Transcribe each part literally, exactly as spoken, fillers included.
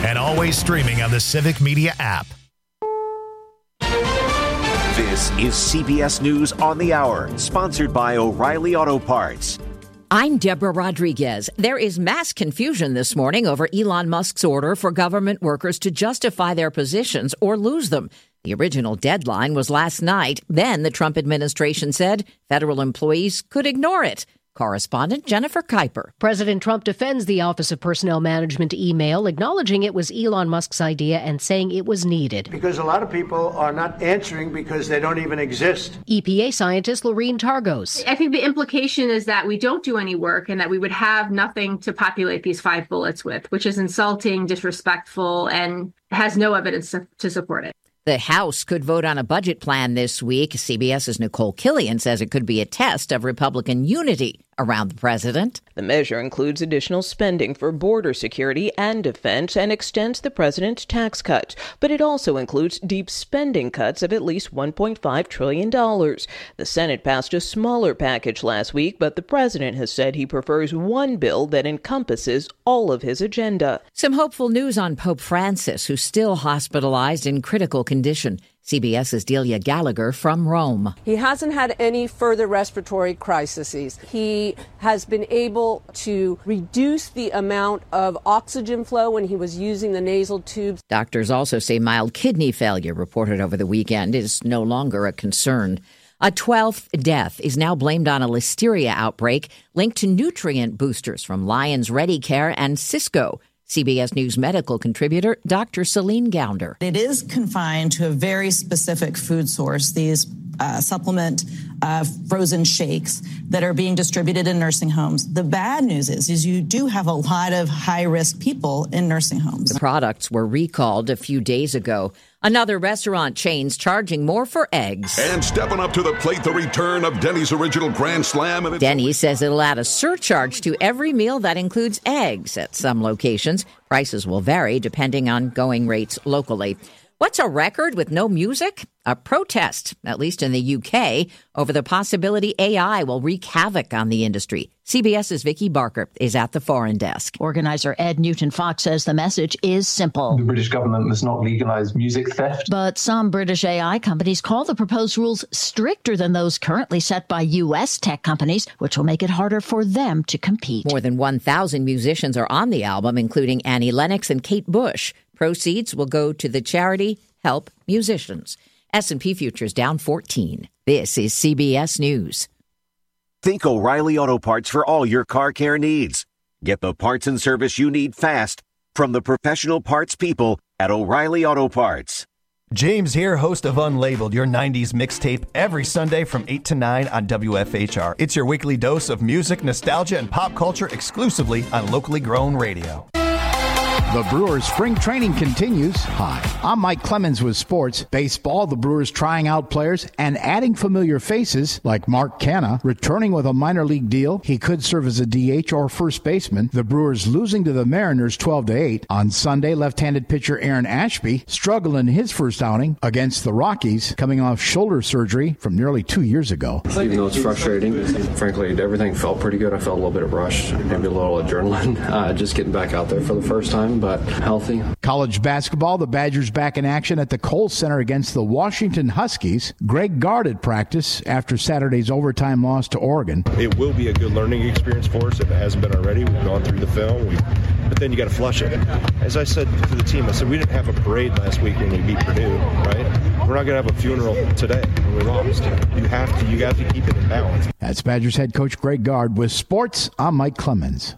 and always streaming on the Civic Media app. This is C B S News on the Hour, sponsored by O'Reilly Auto Parts. I'm Deborah Rodriguez. There is mass confusion this morning over Elon Musk's order for government workers to justify their positions or lose them. The original deadline was last night. Then the Trump administration said federal employees could ignore it. Correspondent Jennifer Kuiper. President Trump defends the Office of Personnel Management email, acknowledging it was Elon Musk's idea and saying it was needed. Because a lot of people are not answering because they don't even exist. E P A scientist Lorene Targos. I think the implication is that we don't do any work and that we would have nothing to populate these five bullets with, which is insulting, disrespectful, and has no evidence to, to support it. The House could vote on a budget plan this week. CBS's Nicole Killian says it could be a test of Republican unity around the president. The measure includes additional spending for border security and defense and extends the president's tax cuts. But it also includes deep spending cuts of at least one point five trillion dollars. The Senate passed a smaller package last week, but the president has said he prefers one bill that encompasses all of his agenda. Some hopeful news on Pope Francis, who's still hospitalized in critical condition. CBS's Delia Gallagher from Rome. He hasn't had any further respiratory crises. He has been able to reduce the amount of oxygen flow when he was using the nasal tubes. Doctors also say mild kidney failure reported over the weekend is no longer a concern. A twelfth death is now blamed on a listeria outbreak linked to nutrient boosters from Lions Ready Care and Cisco. C B S News medical contributor Doctor Celine Gounder. It is confined to a very specific food source, these uh, supplement uh, frozen shakes that are being distributed in nursing homes. The bad news is, is you do have a lot of high-risk people in nursing homes. The products were recalled a few days ago. Another restaurant chain's charging more for eggs. And stepping up to the plate, the return of Denny's original Grand Slam. And Denny's says it'll add a surcharge to every meal that includes eggs. At some locations, prices will vary depending on going rates locally. What's a record with no music? A protest, at least in the U K, over the possibility A I will wreak havoc on the industry. CBS's Vicky Barker is at the foreign desk. Organizer Ed Newton-Fox says the message is simple. The British government must not legalize music theft. But some British A I companies call the proposed rules stricter than those currently set by U S tech companies, which will make it harder for them to compete. More than one thousand musicians are on the album, including Annie Lennox and Kate Bush. Proceeds will go to the charity Help Musicians. S and P futures down fourteen. This is C B S News. Think O'Reilly Auto Parts for all your car care needs. Get the parts and service you need fast from the professional parts people at O'Reilly Auto Parts. James here, host of Unlabeled, your nineties mixtape, every Sunday from eight to nine on W F H R. It's your weekly dose of music, nostalgia, and pop culture exclusively on locally grown radio. The Brewers spring training continues. Hi, I'm Mike Clemens with sports. Baseball, the Brewers trying out players and adding familiar faces like Mark Canha, returning with a minor league deal. He could serve as a D H or first baseman. The Brewers losing to the Mariners twelve to eight. On Sunday, left-handed pitcher Aaron Ashby struggled in his first outing against the Rockies, coming off shoulder surgery from nearly two years ago. Even though it's frustrating, frankly, everything felt pretty good. I felt a little bit of rush, maybe a little adrenaline, uh, just getting back out there for the first time. But healthy. College basketball, the Badgers back in action at the Kohl Center against the Washington Huskies. Greg Gard at practice after Saturday's overtime loss to Oregon. It will be a good learning experience for us if it hasn't been already. We've gone through the film, we, but then you got to flush it. As I said to the team, I said we didn't have a parade last week when we beat Purdue, right? We're not going to have a funeral today when we lost. You have to, you got to keep it in balance. That's Badgers head coach Greg Gard. With sports, I'm Mike Clemens.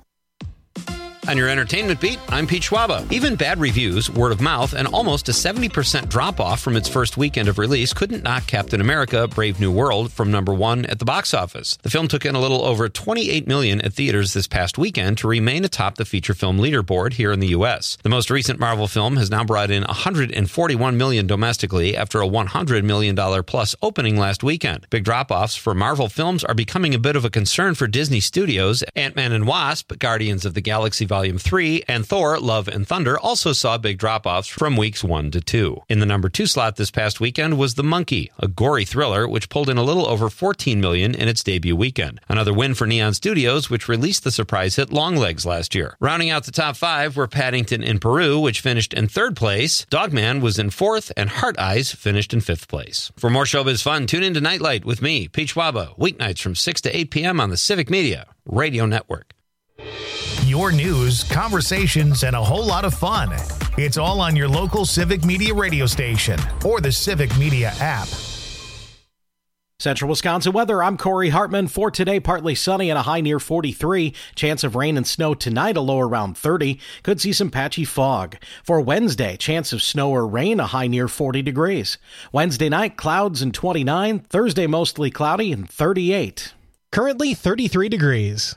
On your entertainment beat, I'm Pete Schwaba. Even bad reviews, word of mouth, and almost a seventy percent drop-off from its first weekend of release couldn't knock Captain America: Brave New World from number one at the box office. The film took in a little over twenty-eight million dollars at theaters this past weekend to remain atop the feature film leaderboard here in the U S. The most recent Marvel film has now brought in one hundred forty-one million dollars domestically after a one hundred million dollars plus opening last weekend. Big drop-offs for Marvel films are becoming a bit of a concern for Disney Studios. Ant-Man and Wasp, Guardians of the Galaxy Volume three, and Thor, Love and Thunder also saw big drop-offs from weeks one to two. In the number two slot this past weekend was The Monkey, a gory thriller which pulled in a little over fourteen million dollars in its debut weekend. Another win for Neon Studios, which released the surprise hit Longlegs last year. Rounding out the top five were Paddington in Peru, which finished in third place. Dogman was in fourth, and Heart Eyes finished in fifth place. For more showbiz fun, tune in to Nightlight with me, Pete Schwaba, weeknights from six to eight p.m. on the Civic Media Radio Network. Your news, conversations, and a whole lot of fun. It's all on your local Civic Media radio station or the Civic Media app. Central Wisconsin weather, I'm Corey Hartman. For today, partly sunny and a high near forty-three. Chance of rain and snow tonight, a low around thirty. Could see some patchy fog. For Wednesday, chance of snow or rain, a high near forty degrees. Wednesday night, clouds and twenty-nine. Thursday, mostly cloudy and thirty-eight. Currently thirty-three degrees.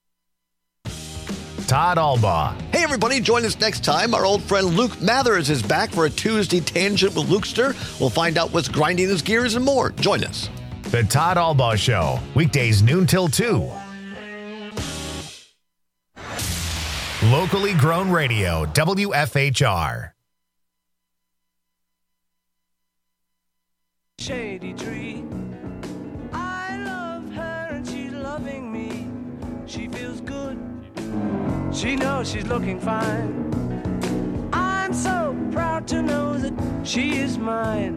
Todd Albaugh. Hey, everybody, join us next time. Our old friend Luke Mathers is back for a Tuesday Tangent with Lukester. We'll find out what's grinding his gears and more. Join us. The Todd Albaugh Show, weekdays noon till two. Locally grown radio, W F H R. Shady tree. I love her and she's loving me. She feels good. She knows she's looking fine. I'm so proud to know that she is mine.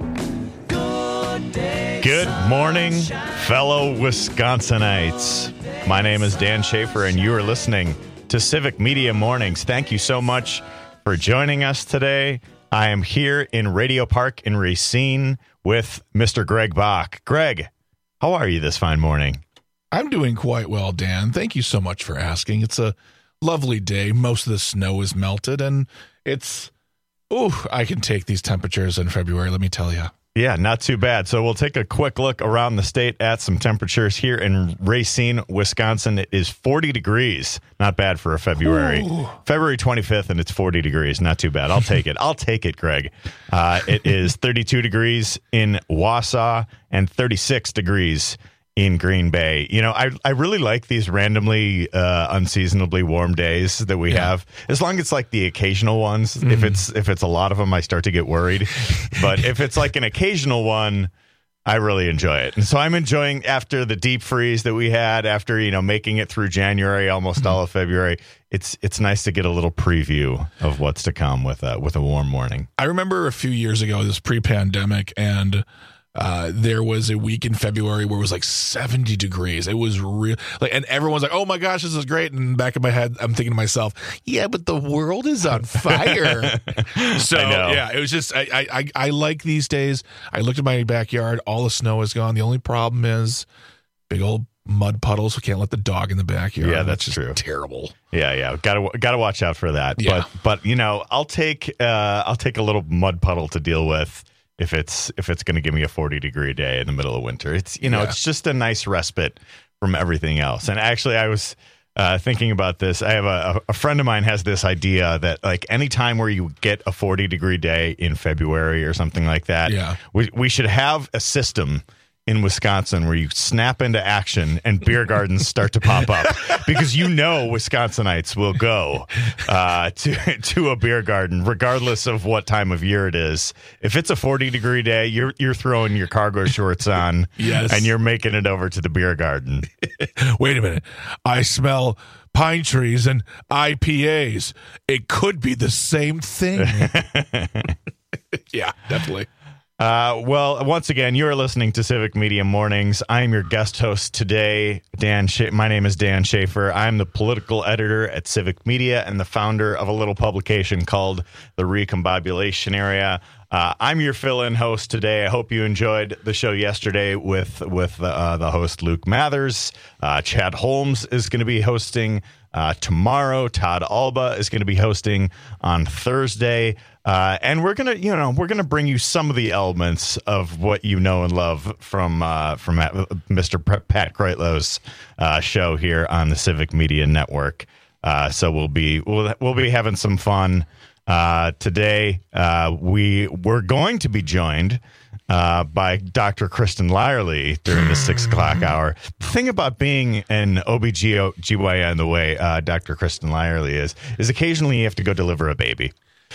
Good day. Good morning, fellow Wisconsinites. My name is Dan Schaefer, and you are listening to Civic Media Mornings. Thank you so much for joining us today. I am here in Radio Park in Racine with Mister Greg Bach. Greg, how are you this fine morning? I'm doing quite well, Dan. Thank you so much for asking. It's a lovely day. Most of the snow is melted, and it's, oh, I can take these temperatures in February, let me tell you. Yeah, not too bad. So we'll take a quick look around the state at some temperatures here in Racine, Wisconsin. It is forty degrees. Not bad for a February. Ooh. February twenty-fifth, and it's forty degrees. Not too bad. I'll take it. I'll take it, Greg. Uh, it is thirty-two degrees in Wausau and thirty-six degrees in Green Bay. You know, I I really like these randomly uh, unseasonably warm days that we yeah. have. As long as it's like the occasional ones. Mm. If it's if it's a lot of them, I start to get worried. But if it's like an occasional one, I really enjoy it. And so I'm enjoying after the deep freeze that we had, after, you know, making it through January, almost mm. all of February. It's it's nice to get a little preview of what's to come with a, with a warm morning. I remember a few years ago, this pre-pandemic, and Uh, there was a week in February where it was like seventy degrees. It was real, like, and everyone's like, "Oh my gosh, this is great!" And in the back of my head, I'm thinking to myself, "Yeah, but the world is on fire." So yeah, it was just I, I I like these days. I looked at my backyard; all the snow is gone. The only problem is big old mud puddles. We can't let the dog in the backyard. Yeah, that's just true. Terrible. Yeah, yeah, gotta gotta watch out for that. Yeah. But but you know, I'll take uh, I'll take a little mud puddle to deal with. If it's if it's going to give me a forty degree day in the middle of winter, it's you know yeah. it's just a nice respite from everything else. And actually, I was uh, thinking about this. I have a, a friend of mine has this idea that like any time where you get a forty degree day in February or something like that, yeah. we we should have a system in Wisconsin where you snap into action and beer gardens start to pop up, because you know Wisconsinites will go uh, to to a beer garden regardless of what time of year it is. If it's a forty degree day, you're you're throwing your cargo shorts on yes. and you're making it over to the beer garden. Wait a minute. I smell pine trees and I P As. It could be the same thing. Yeah, definitely. Uh, well, once again, you're listening to Civic Media Mornings. I'm your guest host today, Dan. Scha- My name is Dan Schaefer. I'm the political editor at Civic Media and the founder of a little publication called The Recombobulation Area. Uh, I'm your fill-in host today. I hope you enjoyed the show yesterday with with uh, the host Luke Mathers. Uh, Chad Holmes is going to be hosting uh, tomorrow. Todd Albaugh is going to be hosting on Thursday. Uh, and we're gonna, you know, we're gonna bring you some of the elements of what you know and love from uh, from Mister Pat Kreitlow's uh, show here on the Civic Media Network. Uh, so we'll be we'll we'll be having some fun uh, today. Uh, we we're going to be joined uh, by Doctor Kristen Lyerly during the six o'clock hour. The thing about being an O B G Y N the way uh, Doctor Kristen Lyerly is, is occasionally you have to go deliver a baby.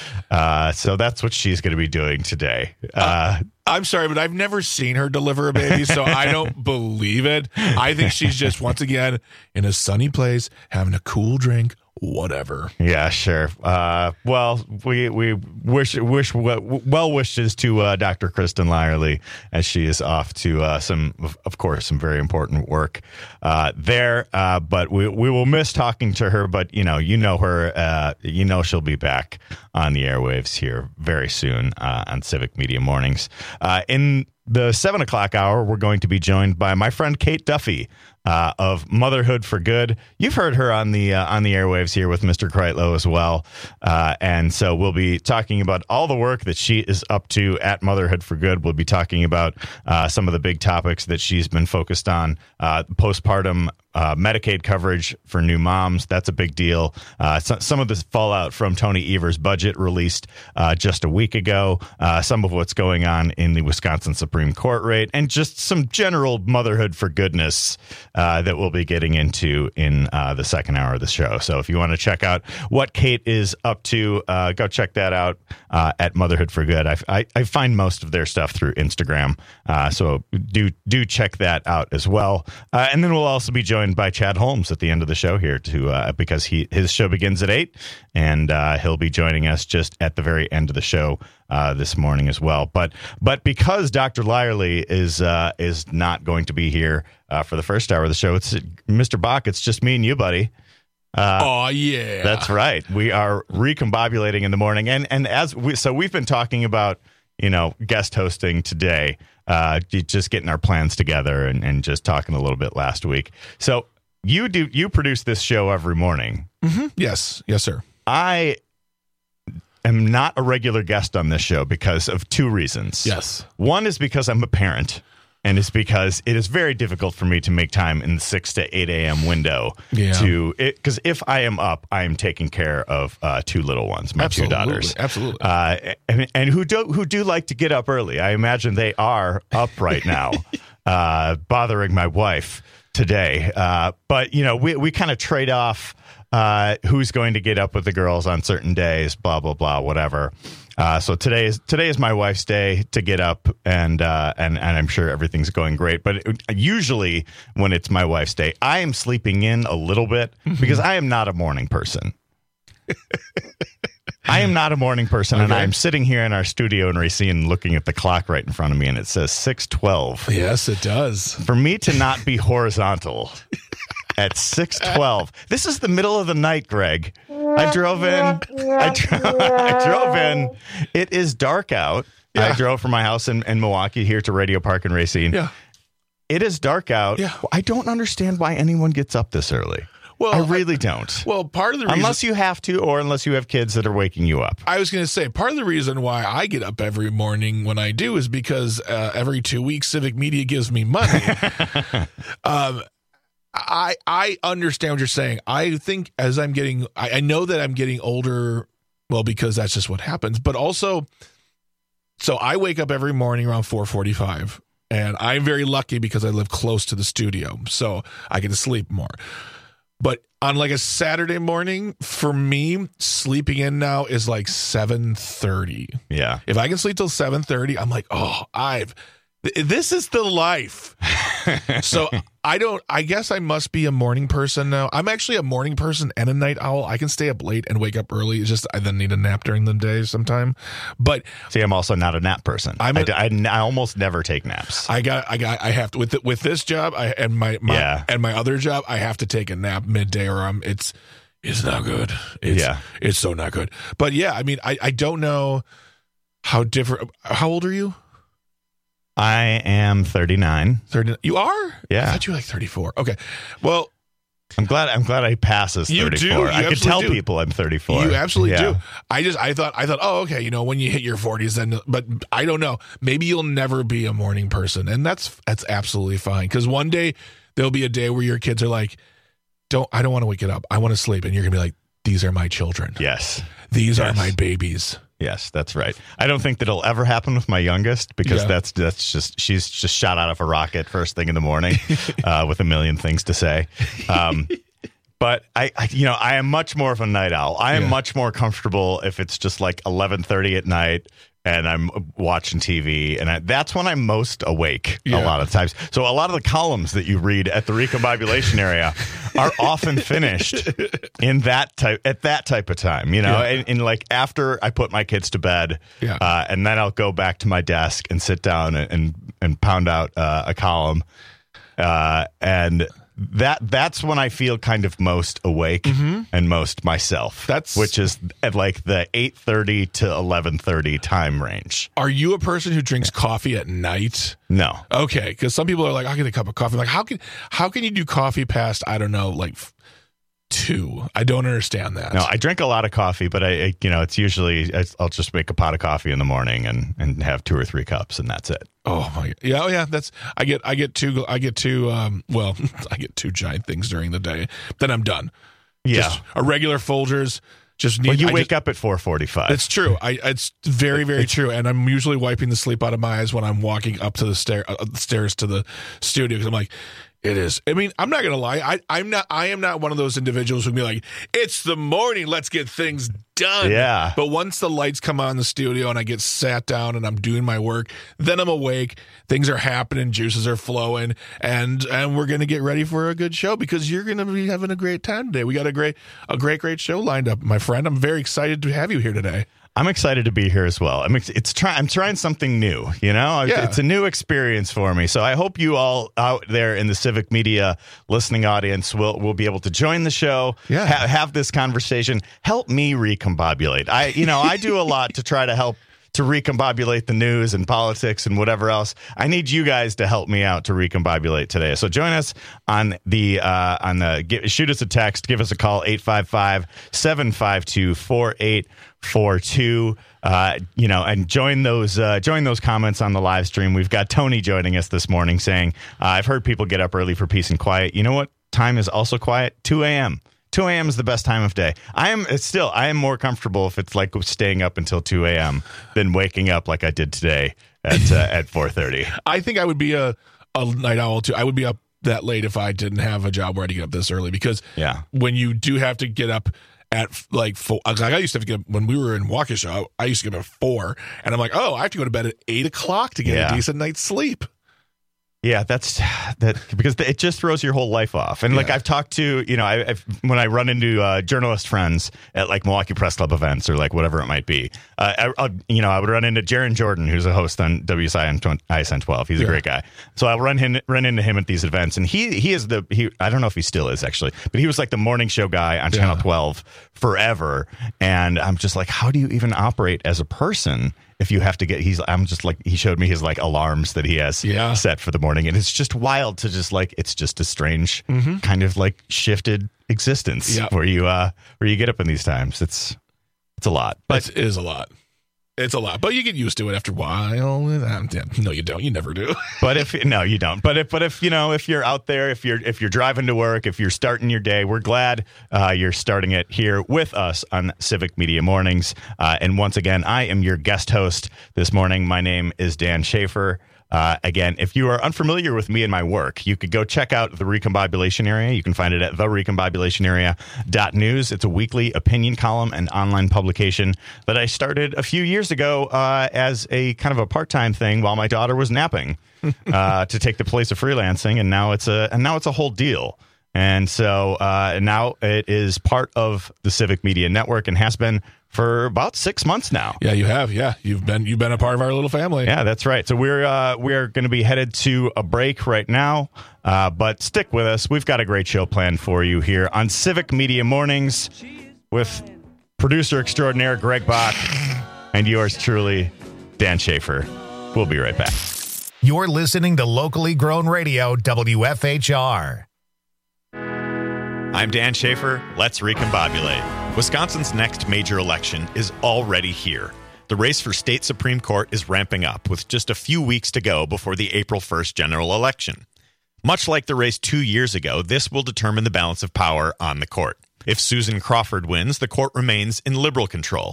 Uh, so that's what she's going to be doing today. Uh, I'm sorry, but I've never seen her deliver a baby, so I don't believe it. I think she's just, once again, in a sunny place, having a cool drink, whatever. Yeah, sure. Uh, well, we we wish wish well wishes to uh, Doctor Kristen Lyerly as she is off to uh, some, of course, some very important work uh, there. Uh, but we we will miss talking to her. But you know, you know her. Uh, you know she'll be back on the airwaves here very soon uh, on Civic Media Mornings. Uh, in the seven o'clock hour, we're going to be joined by my friend Kate Duffy uh, of Motherhood for Good. You've heard her on the uh, on the airwaves here with Mister Kreitlow as well. Uh, and so we'll be talking about all the work that she is up to at Motherhood for Good. We'll be talking about uh, some of the big topics that she's been focused on. Uh, postpartum uh, Medicaid coverage for new moms. That's a big deal. Uh, so, some of the fallout from Tony Evers' budget released uh, just a week ago. Uh, some of what's going on in the Wisconsin Supreme Court rate, and just some general motherhood for goodness uh, that we'll be getting into in uh, the second hour of the show. So if you want to check out what Kate is up to, uh, go check that out uh, at Motherhood for Good. I, I, I find most of their stuff through Instagram, uh, so do do check that out as well. Uh, and then we'll also be joined by Chad Holmes at the end of the show here to uh, because he his show begins at eight, and uh, he'll be joining us just at the very end of the show uh, this morning as well. But but because Doctor Lyerly is uh, is not going to be here uh, for the first hour of the show, it's Mister Bach. It's just me and you, buddy. Uh, oh yeah, that's right. We are recombobulating in the morning, and and as we so we've been talking about, you know, guest hosting today, uh, just getting our plans together and, and just talking a little bit last week. So you do you produce this show every morning? Mm-hmm. Yes, yes, sir. I am not a regular guest on this show because of two reasons. Yes, one is because I'm a parent. And it's because it is very difficult for me to make time in the six to eight a.m. window yeah. to it. Because if I am up, I am taking care of uh, two little ones, my absolutely, two daughters. Absolutely. Uh, and, and who do who do like to get up early. I imagine they are up right now, uh, bothering my wife today. Uh, but, you know, we, we kind of trade off uh, who's going to get up with the girls on certain days, blah, blah, blah, whatever. Uh, so today is today is my wife's day to get up, and uh, and and I'm sure everything's going great. But it, usually when it's my wife's day, I am sleeping in a little bit because I am not a morning person. I am not a morning person, okay. And I'm sitting here in our studio in Racine looking at the clock right in front of me, and it says six twelve. Yes, it does. For me to not be horizontal at six twelve, this is the middle of the night, Greg. I drove in. I, dro- I drove in. It is dark out. Yeah. I drove from my house in, in Milwaukee here to Radio Park in Racine. Yeah. It is dark out. Yeah. I don't understand why anyone gets up this early. Well, I really don't. Well, part of the reason, unless you have to, or unless you have kids that are waking you up. I was going to say part of the reason why I get up every morning when I do is because uh, every two weeks Civic Media gives me money. um, I I understand what you're saying. I think as I'm getting, I, I know that I'm getting older. Well, because that's just what happens. But also, so I wake up every morning around four forty-five, and I'm very lucky because I live close to the studio, so I get to sleep more. But on like a Saturday morning, for me, sleeping in now is like seven thirty. Yeah. If I can sleep till seven thirty, I'm like, oh, I've, this is the life. So I don't, I guess I must be a morning person now. I'm actually a morning person and a night owl. I can stay up late and wake up early. It's just, I then need a nap during the day sometime. But see, I'm also not a nap person. I'm a, I, I, I almost never take naps. I got, I got, I have to, with, with this job I, and my, my yeah. and my other job, I have to take a nap midday or I'm, it's, it's not good. It's, yeah. It's so not good. But yeah, I mean, I, I don't know how different, how old are you? I am thirty-nine. thirty You are? Yeah. I thought you were like thirty-four. Okay. Well, I'm glad I'm glad I pass as thirty-four. You do. You I could tell do. people I'm thirty-four. You absolutely yeah. do. I just I thought I thought, oh, okay, you know, when you hit your forties then, but I don't know. Maybe you'll never be a morning person, and that's that's absolutely fine, cuz one day there'll be a day where your kids are like, "Don't I don't want to wake it up. I want to sleep." And you're going to be like, "These are my children." Yes. These yes. are my babies. Yes, that's right. I don't think that'll ever happen with my youngest because Yeah. that's that's just she's just shot out of a rocket first thing in the morning uh, with a million things to say. Um, but I, I, you know, I am much more of a night owl. I am Yeah. much more comfortable if it's just like eleven thirty at night and I'm watching T V, and I, that's when I'm most awake Yeah. a lot of times. So a lot of the columns that you read at the recombobulation area are often finished in that type at that type of time, you know, Yeah. and, and like after I put my kids to bed, Yeah. uh, and then I'll go back to my desk and sit down and and, and pound out uh, a column, uh, and that that's when I feel kind of most awake Mhm. and most myself. That's- which is at like the eight thirty to eleven thirty time range. Are you a person who drinks coffee at night? No. Okay, because some people are like, I'll get a cup of coffee. Like, how can how can you do coffee past, I don't know, like f- two? I don't understand that. No, I drink a lot of coffee, but I, I you know, it's usually I'll just make a pot of coffee in the morning and, and have two or three cups, and that's it. Oh my, yeah, oh yeah. That's I get I get two I get two um well I get two giant things during the day. Then I'm done. Yeah. Just a regular Folgers. Just need. Well, you I wake just, up at four forty-five. It's true. I it's very very true. And I'm usually wiping the sleep out of my eyes when I'm walking up to the stair uh, the stairs to the studio because I'm like, it is. I mean, I'm not gonna lie. I I'm not. I am not one of those individuals who be like, it's the morning. Let's get things done. Yeah. But once the lights come on in the studio and I get sat down and I'm doing my work, then I'm awake. Things are happening. Juices are flowing, and and we're gonna get ready for a good show because you're gonna be having a great time today. We got a great a great great show lined up, my friend. I'm very excited to have you here today. I'm excited to be here as well. I'm ex- it's try- I'm trying something new, you know? Yeah. It's a new experience for me. So I hope you all out there in the Civic Media listening audience will will be able to join the show, Yeah. ha- have this conversation, help me recombobulate. I you know, I do a lot to try to help to recombobulate the news and politics and whatever else. I need you guys to help me out to recombobulate today. So join us on the uh, on the get, shoot us a text, give us a call eight five five, seven five two, four eight four two. Uh, you know, and join those uh, join those comments on the live stream. We've got Tony joining us this morning saying, uh, "I've heard people get up early for peace and quiet. You know what time is also quiet? two a.m. two a.m. is the best time of day. I am it's still I am more comfortable if it's like staying up until two a.m. than waking up like I did today at uh, at four thirty. I think I would be a, a night owl too. I would be up that late if I didn't have a job where I had to get up this early because Yeah. when you do have to get up at like four, like I used to have to get up when we were in Waukesha, I used to get up at four and I'm like, oh, I have to go to bed at eight o'clock to get Yeah. a decent night's sleep. Yeah, that's that because it just throws your whole life off. And like Yeah. I've talked to, you know, I, I've, when I run into uh, journalist friends at like Milwaukee Press Club events or like whatever it might be, uh, I, I'll, you know, I would run into Jaron Jordan, who's a host on W S I N twelve. He's a Yeah. great guy. So I'll run him, run into him at these events, and he he is the he. I don't know if he still is actually, but he was like the morning show guy on Channel Yeah. twelve forever. And I'm just like, how do you even operate as a person? If you have to get, he's, I'm just like, he showed me his like alarms that he has Yeah. set for the morning. And it's just wild to just like, it's just a strange Mhm. kind of like shifted existence Yeah. where you, uh, where you get up in these times. It's, it's a lot, but It is a lot. It's a lot, but you get used to it after a while. No, you don't. You never do. but if, no, you don't. But if, but if, you know, if you're out there, if you're, if you're driving to work, if you're starting your day, we're glad uh, you're starting it here with us on Civic Media Mornings. Uh, and once again, I am your guest host this morning. My name is Dan Schaefer. Uh, again, if you are unfamiliar with me and my work, you could go check out the Recombobulation Area. You can find it at the recombobulation area dot news. It's a weekly opinion column and online publication that I started a few years ago uh, as a kind of a part-time thing while my daughter was napping uh, to take the place of freelancing, and now it's a and now it's a whole deal. And so uh, now it is part of the Civic Media Network and has been for about six months now. Yeah, you have. Yeah, you've been you've been a part of our little family. Yeah, that's right. So we're uh, we're going to be headed to a break right now, uh, but stick with us. We've got a great show planned for you here on Civic Media Mornings with producer extraordinaire Greg Bach and yours truly, Dan Schaefer. We'll be right back. You're listening to locally grown radio, W F H R. I'm Dan Schaefer. Let's recombobulate. Wisconsin's next major election is already here. The race for state Supreme Court is ramping up with just a few weeks to go before the April first general election. Much like the race two years ago, this will determine the balance of power on the court. If Susan Crawford wins, the court remains in liberal control.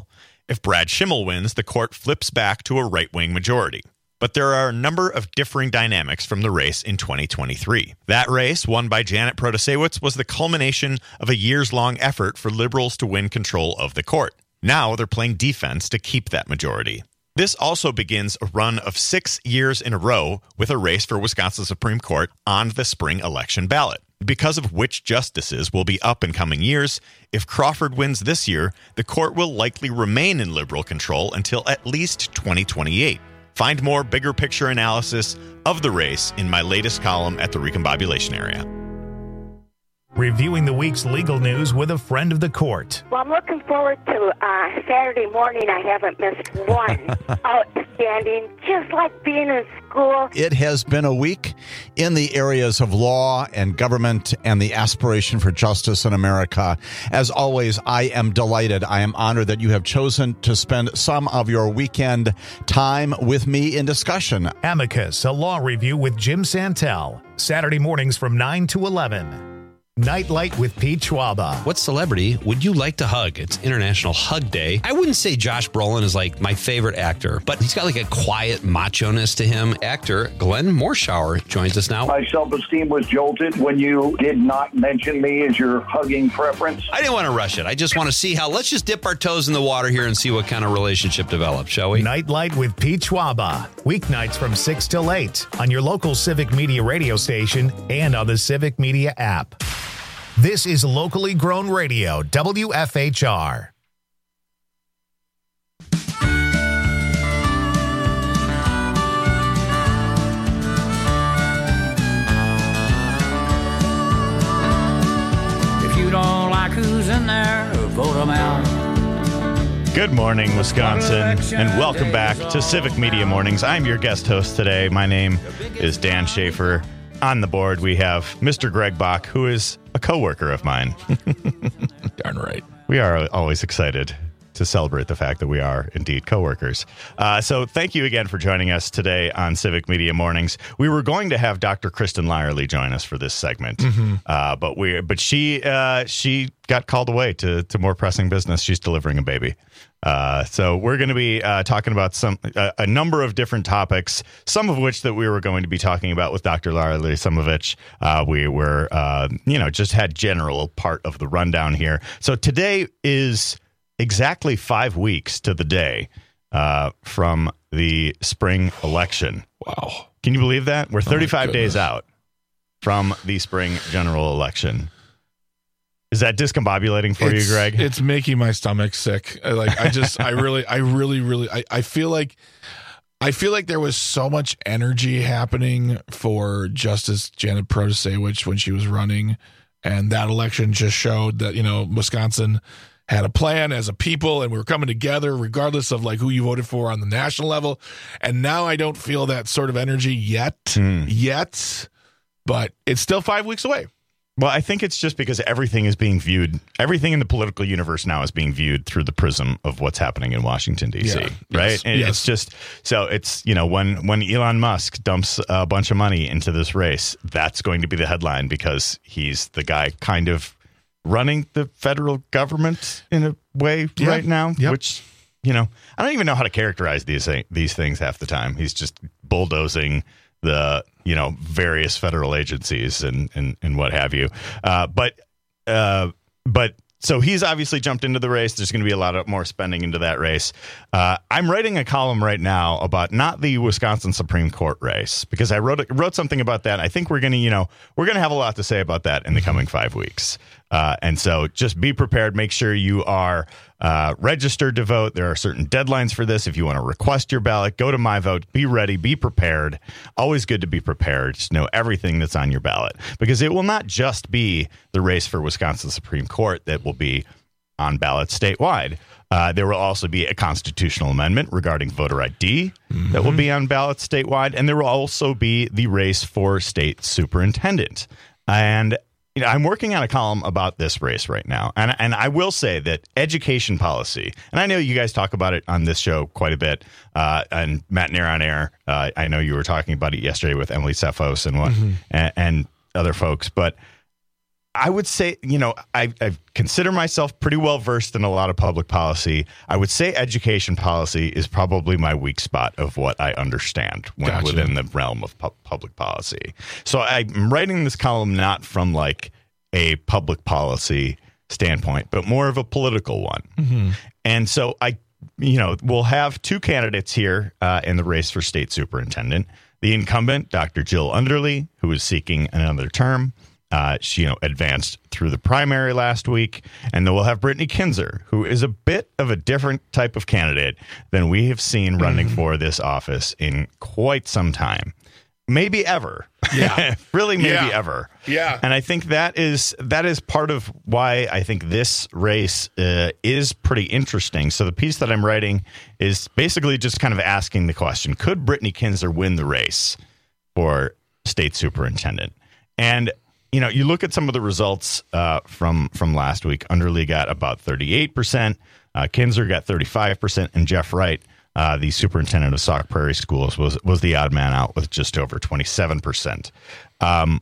If Brad Schimmel wins, the court flips back to a right-wing majority. But there are a number of differing dynamics from the race in twenty twenty-three. That race, won by Janet Protasiewicz, was the culmination of a years-long effort for liberals to win control of the court. Now they're playing defense to keep that majority. This also begins a run of six years in a row with a race for Wisconsin Supreme Court on the spring election ballot. Because of which justices will be up in coming years, if Crawford wins this year, the court will likely remain in liberal control until at least twenty twenty-eight. Find more bigger picture analysis of the race in my latest column at the Recombobulation Area. Reviewing the week's legal news with a friend of the court. Well, I'm looking forward to uh, Saturday morning. I haven't missed one. Outstanding, just like being in school. It has been a week in the areas of law and government and the aspiration for justice in America. As always, I am delighted. I am honored that you have chosen to spend some of your weekend time with me in discussion. Amicus, a law review with Jim Santel. Saturday mornings from nine to eleven. Nightlight with Pete Schwaba. What celebrity would you like to hug? It's International Hug Day. I wouldn't say Josh Brolin is like my favorite actor, but he's got like a quiet macho-ness to him. Actor Glenn Morshower joins us now. My self-esteem was jolted when you did not mention me as your hugging preference. I didn't want to rush it. I just want to see how, let's just dip our toes in the water here and see what kind of relationship develops, shall we? Nightlight with Pete Schwaba. Weeknights from six till eight on your local Civic Media radio station and on the Civic Media app. This is locally grown radio, W F H R. If you don't like who's in there, vote them out. Good morning, Wisconsin, and welcome back to Civic Media Mornings. I'm your guest host today. My name is Dan Schaefer. On the board, we have Mister Greg Bach, who is a coworker of mine. Darn right. We are always excited to celebrate the fact that we are indeed coworkers. Uh, so thank you again for joining us today on Civic Media Mornings. We were going to have Doctor Kristen Lyerly join us for this segment, mm-hmm. uh, but we but she uh, she got called away to to more pressing business. She's delivering a baby. Uh, so we're going to be uh, talking about some uh, a number of different topics, some of which that we were going to be talking about with Doctor Lyerly, some of which uh, we were, uh, you know, just had general part of the rundown here. So today is exactly five weeks to the day uh, from the spring election. Wow. Can you believe that? We're thirty-five oh days out from the spring general election. Is that discombobulating for it's, you, Greg? It's making my stomach sick. I, like I just, I really, I really, really, I, I feel like, I feel like there was so much energy happening for Justice Janet Protasiewicz when she was running, and that election just showed that, you know, Wisconsin had a plan as a people, and we were coming together regardless of like who you voted for on the national level. And now I don't feel that sort of energy yet, mm. yet, but it's still five weeks away. Well, I think it's just because everything is being viewed, everything in the political universe now is being viewed through the prism of what's happening in Washington, D C, yeah, right? Yes, and yes. It's just, so it's, you know, when, when Elon Musk dumps a bunch of money into this race, that's going to be the headline because he's the guy kind of running the federal government in a way yeah. right now, yep. which, you know, I don't even know how to characterize these, these things half the time. He's just bulldozing the, you know, various federal agencies and, and, and what have you. Uh, but, uh, but so he's obviously jumped into the race. There's going to be a lot of more spending into that race. Uh, I'm writing a column right now about not the Wisconsin Supreme Court race because I wrote, wrote something about that. I think we're going to, you know, we're going to have a lot to say about that in the coming five weeks. Uh, and so just be prepared. Make sure you are uh, registered to vote. There are certain deadlines for this. If you want to request your ballot, go to MyVote. Be ready. Be prepared. Always good to be prepared. Just know everything that's on your ballot because it will not just be the race for Wisconsin Supreme Court that will be on ballot statewide. Uh, there will also be a constitutional amendment regarding voter I D mm-hmm. that will be on ballot statewide. And there will also be the race for state superintendent. And you know, I'm working on a column about this race right now, and and I will say that education policy, and I know you guys talk about it on this show quite a bit, uh, and Matt Nair on Air, uh, I know you were talking about it yesterday with Emily Cephos and what mm-hmm. and, and other folks, but I would say, you know, I, I consider myself pretty well versed in a lot of public policy. I would say education policy is probably my weak spot of what I understand when, Gotcha. within the realm of pu- public policy. So I'm writing this column not from like a public policy standpoint, but more of a political one. Mm-hmm. And so I, you know, we'll have two candidates here uh, in the race for state superintendent. The incumbent, Doctor Jill Underly, who is seeking another term. Uh, she, you know, advanced through the primary last week. And then we'll have Brittany Kinzer, who is a bit of a different type of candidate than we have seen running Mm-hmm. for this office in quite some time. Maybe ever. Yeah. Really, maybe Yeah. ever. Yeah. And I think that is that is part of why I think this race uh, is pretty interesting. So the piece that I'm writing is basically just kind of asking the question, could Brittany Kinzer win the race for state superintendent? And, you know, you look at some of the results uh, from, from last week. Underly got about thirty-eight percent. Uh, Kinzer got thirty-five percent. And Jeff Wright, Uh, the superintendent of Sauk Prairie Schools, was was the odd man out with just over twenty-seven percent. Um,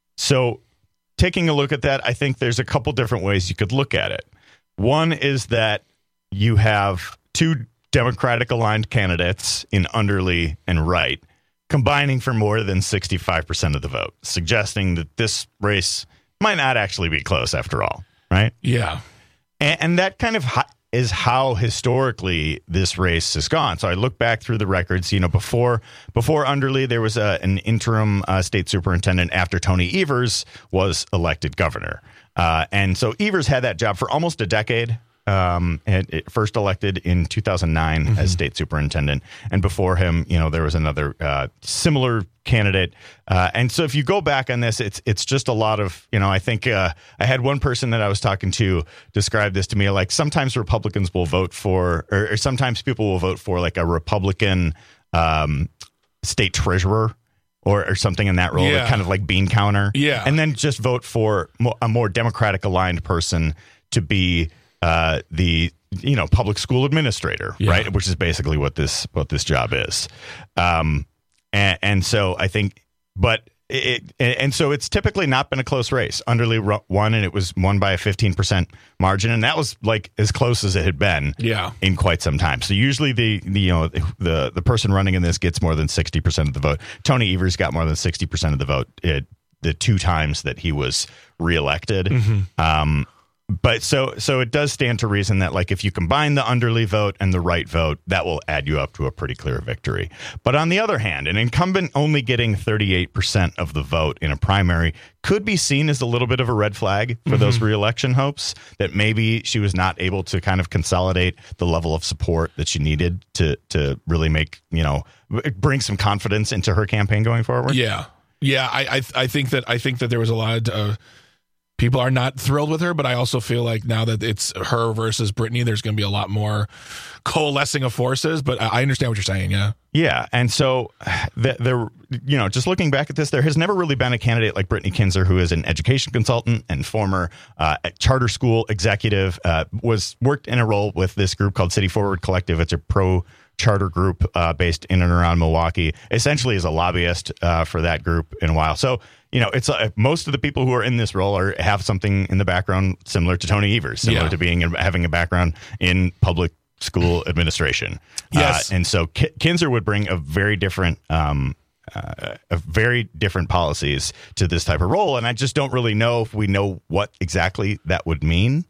so taking a look at that, I think there's a couple different ways you could look at it. One is that you have two Democratic-aligned candidates in Underly and Wright combining for more than sixty-five percent of the vote, suggesting that this race might not actually be close after all, right? Yeah. And, and that kind of... Hi- is how historically this race has gone. So I look back through the records, you know, before before Underly, there was a, an interim uh, state superintendent after Tony Evers was elected governor. Uh, and so Evers had that job for almost a decade. Um, and it first elected in two thousand nine mm-hmm. as state superintendent. And before him, you know, there was another uh, similar candidate. Uh, and so if you go back on this, it's it's just a lot of, you know, I think uh, I had one person that I was talking to describe this to me like sometimes Republicans will vote for or, or sometimes people will vote for like a Republican um, state treasurer. Or, or something in that role, Yeah. like kind of like bean counter. Yeah. And then just vote for mo- a more Democratic aligned person to be uh, the, you know, public school administrator, Yeah. right? Which is basically what this what this job is. Um, and, and so I think, but it, and so it's typically not been a close race. Underly won, and it was won by a fifteen percent margin, and that was like as close as it had been Yeah. in quite some time. So usually the, the you know the the person running in this gets more than sixty percent of the vote. Tony Evers got more than sixty percent of the vote it, the two times that he was reelected. Mm-hmm. Um, but so so it does stand to reason that like if you combine the Underly vote and the Wright vote, that will add you up to a pretty clear victory. But on the other hand, an incumbent only getting thirty-eight percent of the vote in a primary could be seen as a little bit of a red flag for mm-hmm. those reelection hopes, that maybe she was not able to kind of consolidate the level of support that she needed to to really make, you know, bring some confidence into her campaign going forward. Yeah. Yeah. I I, I think that I think that there was a lot of uh, people are not thrilled with her, but I also feel like now that it's her versus Brittany, there's going to be a lot more coalescing of forces. But I understand what you're saying. Yeah. Yeah. And so the, there, you know, just looking back at this, there has never really been a candidate like Brittany Kinzer, who is an education consultant and former uh, charter school executive, uh, was worked in a role with this group called City Forward Collective. It's a pro charter group uh, based in and around Milwaukee, essentially as a lobbyist uh, for that group in a while. So, you know, it's uh, most of the people who are in this role are have something in the background similar to Tony Evers, similar Yeah. to being having a background in public school administration. Yes. Uh, and so K- Kinzer would bring a very different, um, uh, a very different policies to this type of role. And I just don't really know if we know what exactly that would mean.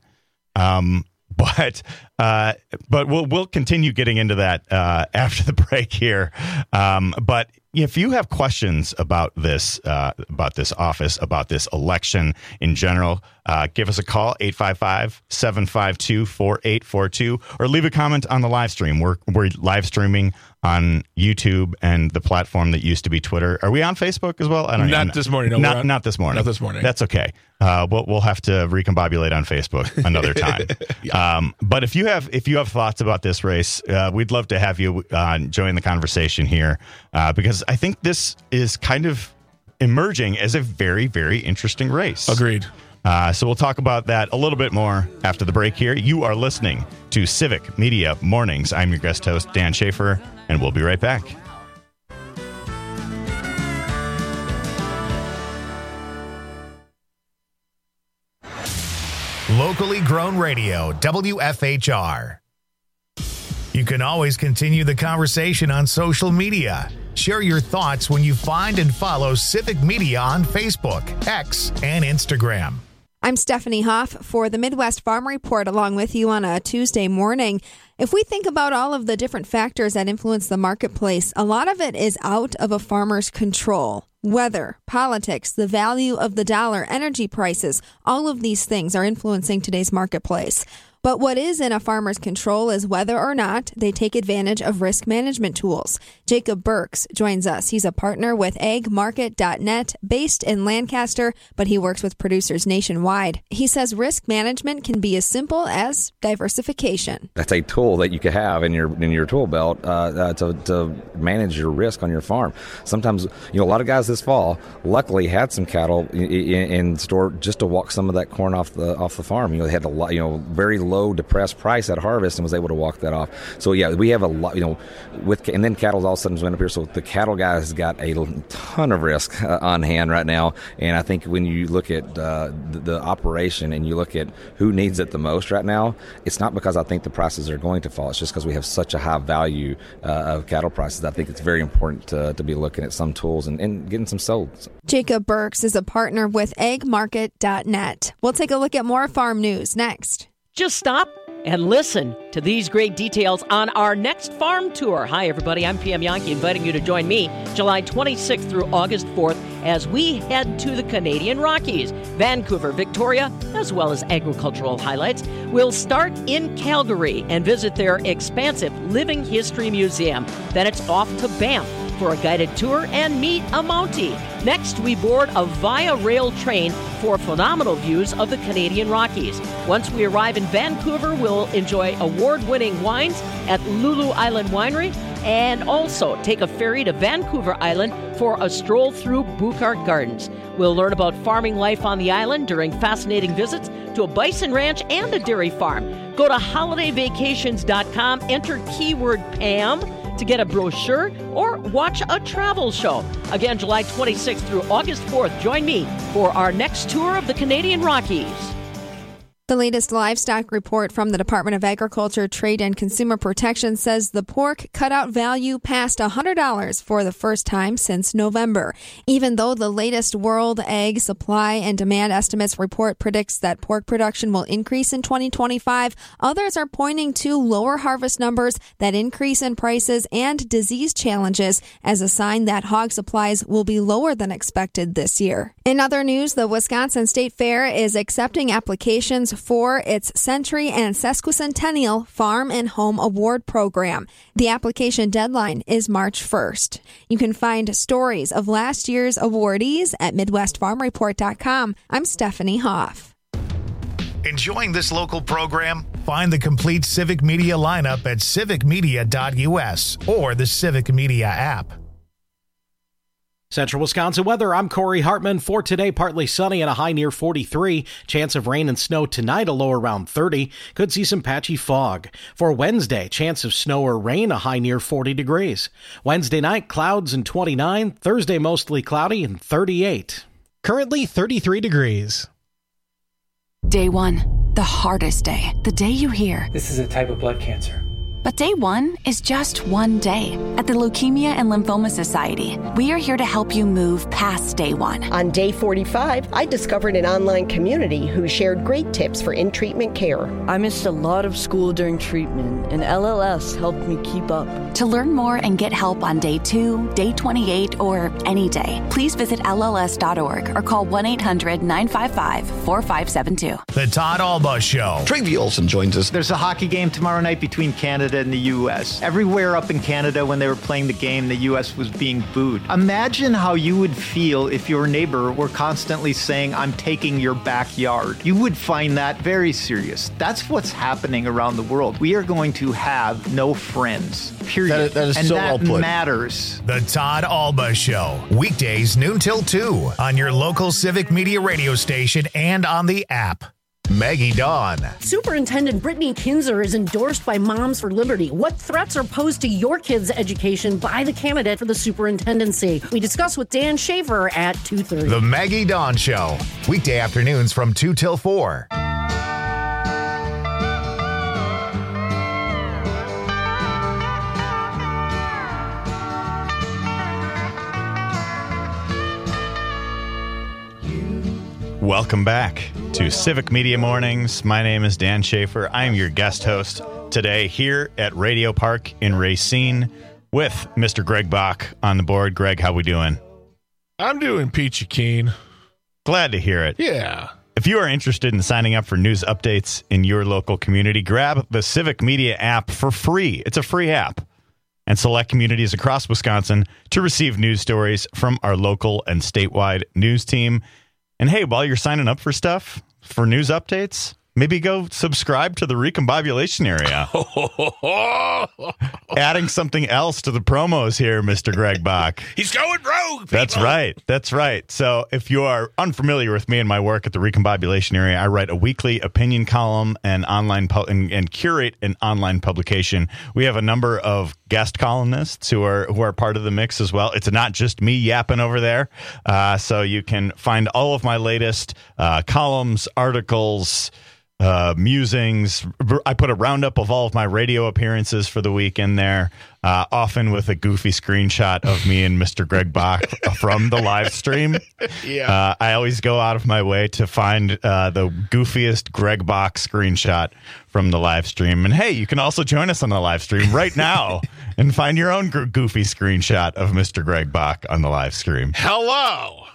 Um, But uh, but we'll we'll continue getting into that uh, after the break here. Um, but if you have questions about this uh, about this office, about this election in general, uh, give us a call, eight five five, seven five two, four eight four two, or leave a comment on the live stream. We're, we're live streaming on YouTube and the platform that used to be Twitter. Are we on Facebook as well? I don't Not even, this morning. No, not, we're on- not this morning. Not this morning. That's okay. Uh, we'll, we'll have to recombobulate on Facebook another time. Yeah. Um, but if you have if you have thoughts about this race, uh, we'd love to have you uh, join the conversation here uh, because I think this is kind of emerging as a very, very interesting race. Agreed. Uh, so we'll talk about that a little bit more after the break here. You are listening to Civic Media Mornings. I'm your guest host, Dan Schaefer, and we'll be right back. Locally grown radio, W F H R. You can always continue the conversation on social media. Share your thoughts when you find and follow Civic Media on Facebook, X, and Instagram. I'm Stephanie Hoff for the Midwest Farm Report, along with you on a Tuesday morning. If we think about all of the different factors that influence the marketplace, a lot of it is out of a farmer's control. Weather, politics, the value of the dollar, energy prices, all of these things are influencing today's marketplace. But what is in a farmer's control is whether or not they take advantage of risk management tools. Jacob Burks joins us. He's a partner with ag market dot net, based in Lancaster, but he works with producers nationwide. He says risk management can be as simple as diversification. That's a tool that you could have in your in your tool belt uh, uh, to, to manage your risk on your farm. Sometimes, you know, a lot of guys this fall luckily had some cattle in, in, in store just to walk some of that corn off the off the farm. You know, they had a lot, you know, very low low depressed price at harvest and was able to walk that off. So yeah, we have a lot, you know, with, and then cattle all of a sudden went up here. So the cattle guy has got a ton of risk uh, on hand right now. And I think when you look at uh, the, the operation and you look at who needs it the most right now, it's not because I think the prices are going to fall. It's just because we have such a high value uh, of cattle prices. I think it's very important to, to be looking at some tools and, and getting some sold. Jacob Burks is a partner with ag market dot net. We'll take a look at more farm news next. Just stop and listen to these great details on our next farm tour. Hi, everybody. I'm P M Yankee, inviting you to join me July twenty-sixth through August fourth as we head to the Canadian Rockies, Vancouver, Victoria, as well as agricultural highlights. We'll start in Calgary and visit their expansive Living History Museum. Then it's off to Banff for a guided tour and meet a Mountie. Next, we board a Via Rail train for phenomenal views of the Canadian Rockies. Once we arrive in Vancouver, we'll enjoy award-winning wines at Lulu Island Winery and also take a ferry to Vancouver Island for a stroll through Buchart Gardens. We'll learn about farming life on the island during fascinating visits to a bison ranch and a dairy farm. Go to holiday vacations dot com, enter keyword Pam to get a brochure or watch a travel show. Again, July twenty-sixth through August fourth. Join me for our next tour of the Canadian Rockies. The latest livestock report from the Department of Agriculture, Trade, and Consumer Protection says the pork cutout value passed one hundred dollars for the first time since November. Even though the latest World Egg Supply and Demand Estimates report predicts that pork production will increase in twenty twenty-five, others are pointing to lower harvest numbers, that increase in prices, and disease challenges as a sign that hog supplies will be lower than expected this year. In other news, the Wisconsin State Fair is accepting applications for its Century and Sesquicentennial Farm and Home Award Program. The application deadline is March first. You can find stories of last year's awardees at midwest farm report dot com. I'm Stephanie Hoff. Enjoying this local program? Find the complete Civic Media lineup at civic media dot u s or the Civic Media app. Central Wisconsin weather, I'm Corey Hartman. For today, partly sunny and a high near forty-three. Chance of rain and snow tonight, a low around thirty. Could see some patchy fog. For Wednesday, chance of snow or rain, a high near forty degrees. Wednesday night, clouds and twenty-nine. Thursday, mostly cloudy and thirty-eight. Currently thirty-three degrees. Day one, the hardest day. The day you hear, this is a type of blood cancer. But day one is just one day. At the Leukemia and Lymphoma Society, we are here to help you move past day one. On day forty-five, I discovered an online community who shared great tips for in-treatment care. I missed a lot of school during treatment, and L L S helped me keep up. To learn more and get help on day two, day twenty-eight, or any day, please visit L L S dot org or call one eight hundred nine five five four five seven two. The Todd Alba Show. Travie Olson joins us. There's a hockey game tomorrow night between Canada and the U S. Everywhere up in Canada when they were playing the game, the U S was being booed. Imagine how you would feel if your neighbor were constantly saying, "I'm taking your backyard." You would find that very serious. That's what's happening around the world. We are going to have no friends, period. That is, that is and so that well put. matters. The Todd Alba Show. Weekdays noon till two on your local Civic Media radio station and on the app. Maggie Dawn. Superintendent Brittany Kinzer is endorsed by Moms for Liberty. What threats are posed to your kids' education by the candidate for the superintendency? We discuss with Dan Schaefer at two thirty. The Maggie Dawn Show. Weekday afternoons from two till four. Welcome back to Civic Media Mornings. My name is Dan Schaefer. I am your guest host today here at Radio Park in Racine with Mister Greg Bach on the board. Greg, how we doing? I'm doing peachy keen. Glad to hear it. Yeah. If you are interested in signing up for news updates in your local community, grab the Civic Media app for free. It's a free app. And select communities across Wisconsin to receive news stories from our local and statewide news team. And hey, while you're signing up for stuff, for news updates, maybe go subscribe to the Recombobulation area. Adding something else to the promos here, Mister Greg Bach. He's going rogue, people. That's right. That's right. So if you are unfamiliar with me and my work at the Recombobulation area, I write a weekly opinion column and online pu- and, and curate an online publication. We have a number of guest columnists who are who are part of the mix as well. It's not just me yapping over there. Uh, so you can find all of my latest uh, columns, articles, uh musings. I put a roundup of all of my radio appearances for the week in there, uh often with a goofy screenshot of me and Mister Greg Bach from the live stream. Yeah. uh I always go out of my way to find uh the goofiest Greg Bach screenshot from the live stream. And hey, you can also join us on the live stream right now and find your own go- goofy screenshot of Mister Greg Bach on the live stream. Hello.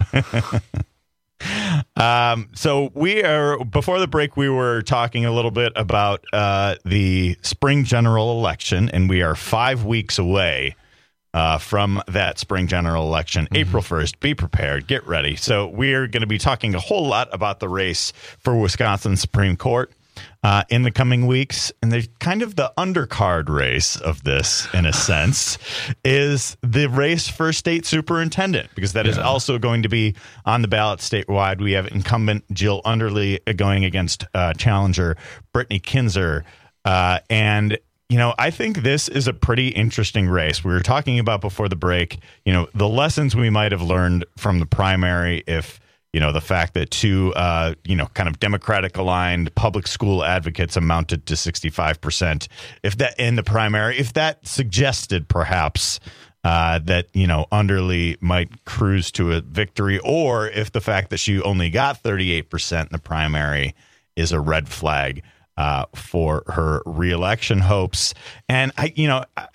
Um, so we are, before the break, we were talking a little bit about uh, the spring general election, and we are five weeks away uh, from that spring general election, mm-hmm. April first. Be prepared. Get ready. So we're going to be talking a whole lot about the race for Wisconsin Supreme Court uh, in the coming weeks. And there's kind of the undercard race of this, in a sense, is the race for state superintendent, because that yeah. is also going to be on the ballot statewide. We have incumbent Jill Underly going against uh, challenger Brittany Kinzer. Uh, and, you know, I think this is a pretty interesting race. We were talking about before the break, you know, the lessons we might have learned from the primary if, you know, the fact that two, uh, you know, kind of Democratic aligned public school advocates amounted to sixty-five percent. If that in the primary, if that suggested perhaps uh, that, you know, Underly might cruise to a victory, or if the fact that she only got thirty-eight percent in the primary is a red flag uh, for her reelection hopes. And I, you know, I,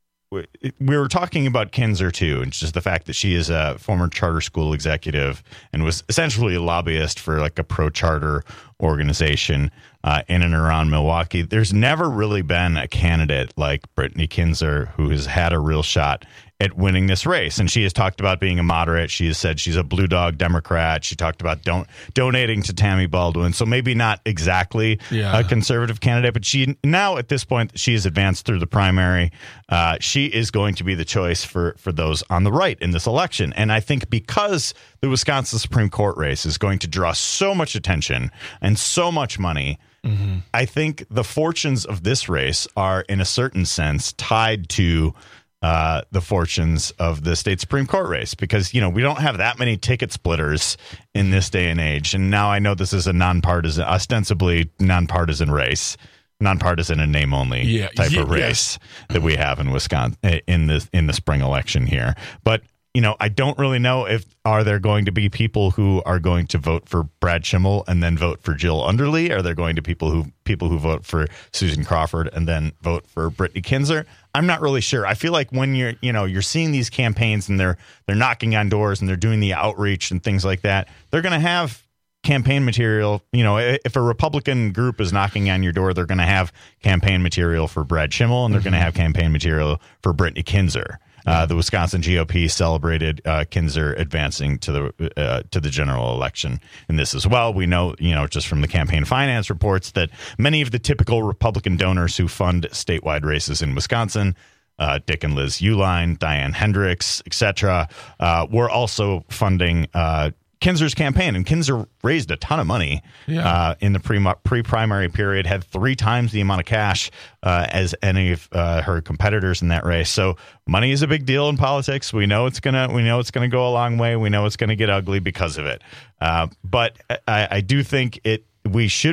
we were talking about Kinzer, too, and just the fact that she is a former charter school executive and was essentially a lobbyist for like a pro-charter organization uh, in and around Milwaukee. There's never really been a candidate like Brittany Kinzer who has had a real shot at winning this race. And she has talked about being a moderate. She has said she's a blue dog Democrat. She talked about don't donating to Tammy Baldwin. So maybe not exactly yeah. a conservative candidate, but she now at this point, she has advanced through the primary. Uh, she is going to be the choice for, for those on the right in this election. And I think because the Wisconsin Supreme Court race is going to draw so much attention and so much money, mm-hmm. I think the fortunes of this race are in a certain sense tied to Uh, the fortunes of the state Supreme Court race, because, you know, we don't have that many ticket splitters in this day and age. And now I know this is a nonpartisan, ostensibly nonpartisan race, nonpartisan and name only yeah, type yeah, of race yes. that we have in Wisconsin in the in the spring election here. But, you know, I don't really know if are there going to be people who are going to vote for Brad Schimmel and then vote for Jill Underly? Are there going to people who people who vote for Susan Crawford and then vote for Brittany Kinzer? I'm not really sure. I feel like when you're, you know, you're seeing these campaigns and they're they're knocking on doors and they're doing the outreach and things like that, they're going to have campaign material. You know, if a Republican group is knocking on your door, they're going to have campaign material for Brad Schimmel and they're mm-hmm. going to have campaign material for Brittany Kinzer. Uh, the Wisconsin G O P celebrated uh, Kinzer advancing to the uh, to the general election in this as well. We know, you know, just from the campaign finance reports that many of the typical Republican donors who fund statewide races in Wisconsin, uh, Dick and Liz Uline, Diane Hendricks, et cetera, uh, were also funding uh, Kinzer's campaign. And Kinzer raised a ton of money yeah. uh, in the pre pre-primary period, had three times the amount of cash uh, as any of uh, her competitors in that race. So money is a big deal in politics. We know it's gonna we know it's gonna go a long way. We know it's gonna get ugly because of it. Uh, but I, I do think it we should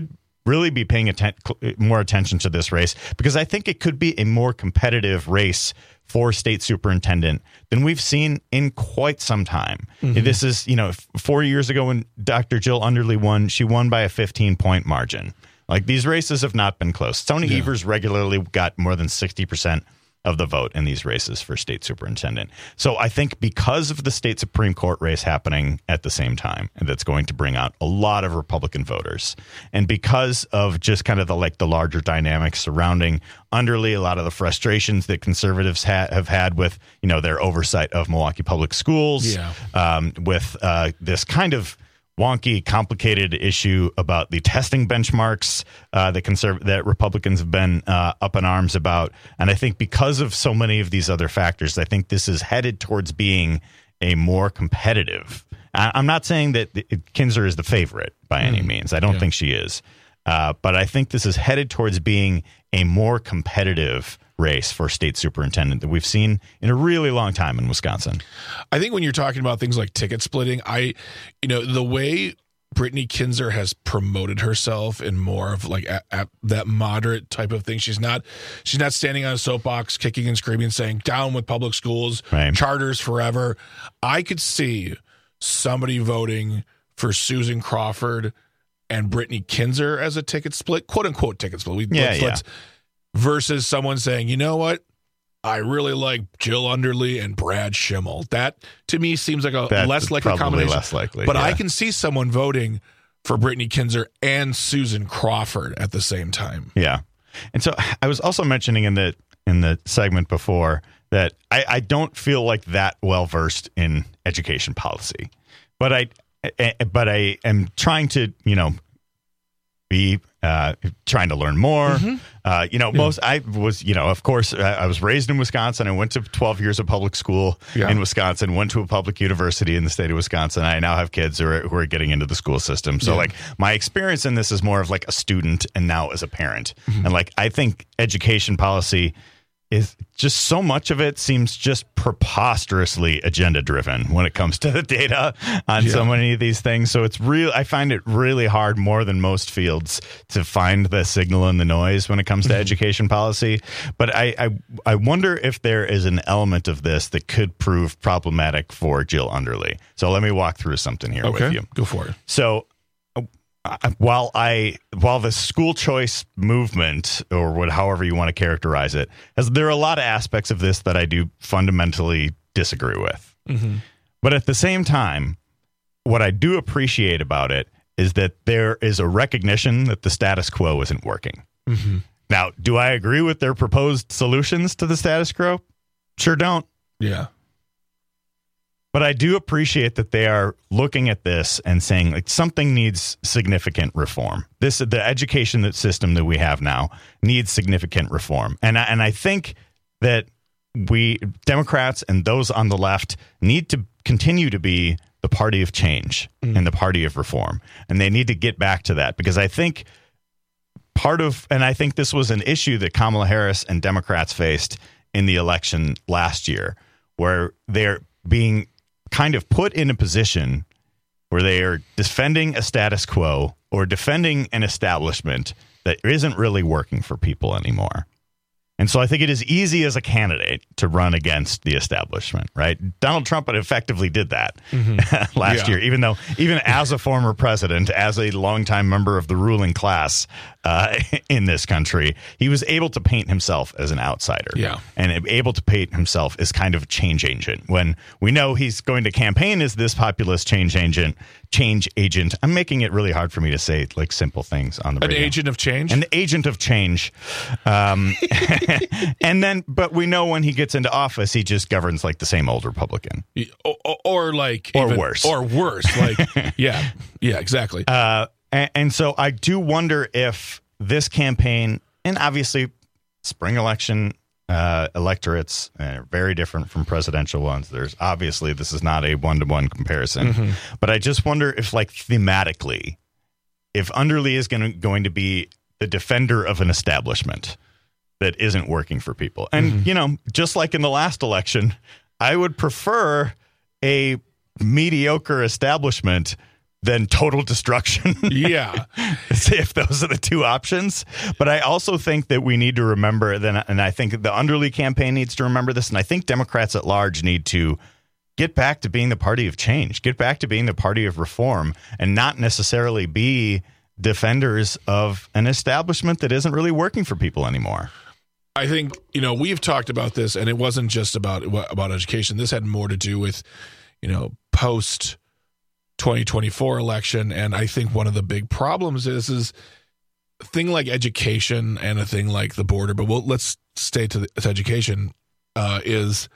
really be paying atten- more attention to this race, because I think it could be a more competitive race for state superintendent than we've seen in quite some time. Mm-hmm. This is, you know, four years ago when Doctor Jill Underly won, she won by a fifteen point margin. Like, these races have not been close. Tony yeah. Evers regularly got more than sixty percent of the vote in these races for state superintendent. So I think because of the state Supreme Court race happening at the same time, and that's going to bring out a lot of Republican voters, and because of just kind of the like the larger dynamics surrounding Underly, a lot of the frustrations that conservatives ha- have had with, you know, their oversight of Milwaukee Public Schools, yeah. um, with uh, this kind of wonky, complicated issue about the testing benchmarks uh, that conserv- that Republicans have been uh, up in arms about. And I think because of so many of these other factors, I think this is headed towards being a more competitive. I- I'm not saying that Kinzer is the favorite by any mm. means. I don't yeah. think she is. Uh, but I think this is headed towards being a more competitive race for state superintendent that we've seen in a really long time in Wisconsin. I think when you're talking about things like ticket splitting, I, you know, the way Brittany Kinzer has promoted herself in more of like a, a, that moderate type of thing. She's not, she's not standing on a soapbox, kicking and screaming, saying down with public schools, right. charters forever. I could see somebody voting for Susan Crawford and Brittany Kinzer as a ticket split, quote unquote ticket split. We, yeah, let's, yeah. let's, versus someone saying, you know what? I really like Jill Underly and Brad Schimmel. That to me seems like a That's less likely combination. Less likely, but yeah. I can see someone voting for Brittany Kinzer and Susan Crawford at the same time. Yeah. And so I was also mentioning in the in the segment before that I, I don't feel like that well versed in education policy. But I but I am trying to, you know, be uh, trying to learn more. Mm-hmm. Uh, you know, yeah. most I was, you know, of course, I, I was raised in Wisconsin. I went to twelve years of public school yeah. in Wisconsin, went to a public university in the state of Wisconsin. I now have kids who are, who are getting into the school system. So, yeah. like, my experience in this is more of like a student and now as a parent. Mm-hmm. And like, I think education policy is just so much of it seems just preposterously agenda driven when it comes to the data on yeah. so many of these things. So it's real. I find it really hard, more than most fields, to find the signal in the noise when it comes to mm-hmm. education policy. But I, I I wonder if there is an element of this that could prove problematic for Jill Underly. So let me walk through something here okay. with you. Go for it. So While I, while the school choice movement, or what, however you want to characterize it, has there are a lot of aspects of this that I do fundamentally disagree with. Mm-hmm. But at the same time, what I do appreciate about it is that there is a recognition that the status quo isn't working. Mm-hmm. Now, do I agree with their proposed solutions to the status quo? Sure don't. Yeah. But I do appreciate that they are looking at this and saying, like, something needs significant reform. This, the education system that we have now needs significant reform. And I, and I think that we, Democrats and those on the left, need to continue to be the party of change mm. and the party of reform. And they need to get back to that, because I think part of, and I think this was an issue that Kamala Harris and Democrats faced in the election last year, where they're being kind of put in a position where they are defending a status quo or defending an establishment that isn't really working for people anymore. And so I think it is easy as a candidate to run against the establishment, right? Donald Trump effectively did that mm-hmm. last yeah. year, even though even as a former president, as a longtime member of the ruling class uh, in this country, he was able to paint himself as an outsider yeah. and able to paint himself as kind of a change agent. When we know he's going to campaign as this populist change agent, change agent. I'm making it really hard for me to say like simple things on the An radio. agent of change? An agent of change. Um, and then, but we know when he gets into office, he just governs like the same old Republican. Or, or, or like... Or even, worse. Or worse. Like, yeah. Yeah, exactly. Uh, and, and so I do wonder if this campaign, and obviously spring election uh, electorates are very different from presidential ones. There's obviously, this is not a one-to-one comparison. Mm-hmm. But I just wonder if, like, thematically, if Underly is going to, going to be the defender of an establishment that isn't working for people. And, mm-hmm. you know, just like in the last election, I would prefer a mediocre establishment than total destruction. Yeah. If those are the two options. But I also think that we need to remember, then, and I think the Underly campaign needs to remember this, and I think Democrats at large need to get back to being the party of change, get back to being the party of reform, and not necessarily be defenders of an establishment that isn't really working for people anymore. I think, you know, we've talked about this, and it wasn't just about about education. This had more to do with, you know, post twenty twenty-four election. And I think one of the big problems is, is a thing like education and a thing like the border, but we'll, let's stay to, the, to education, uh, is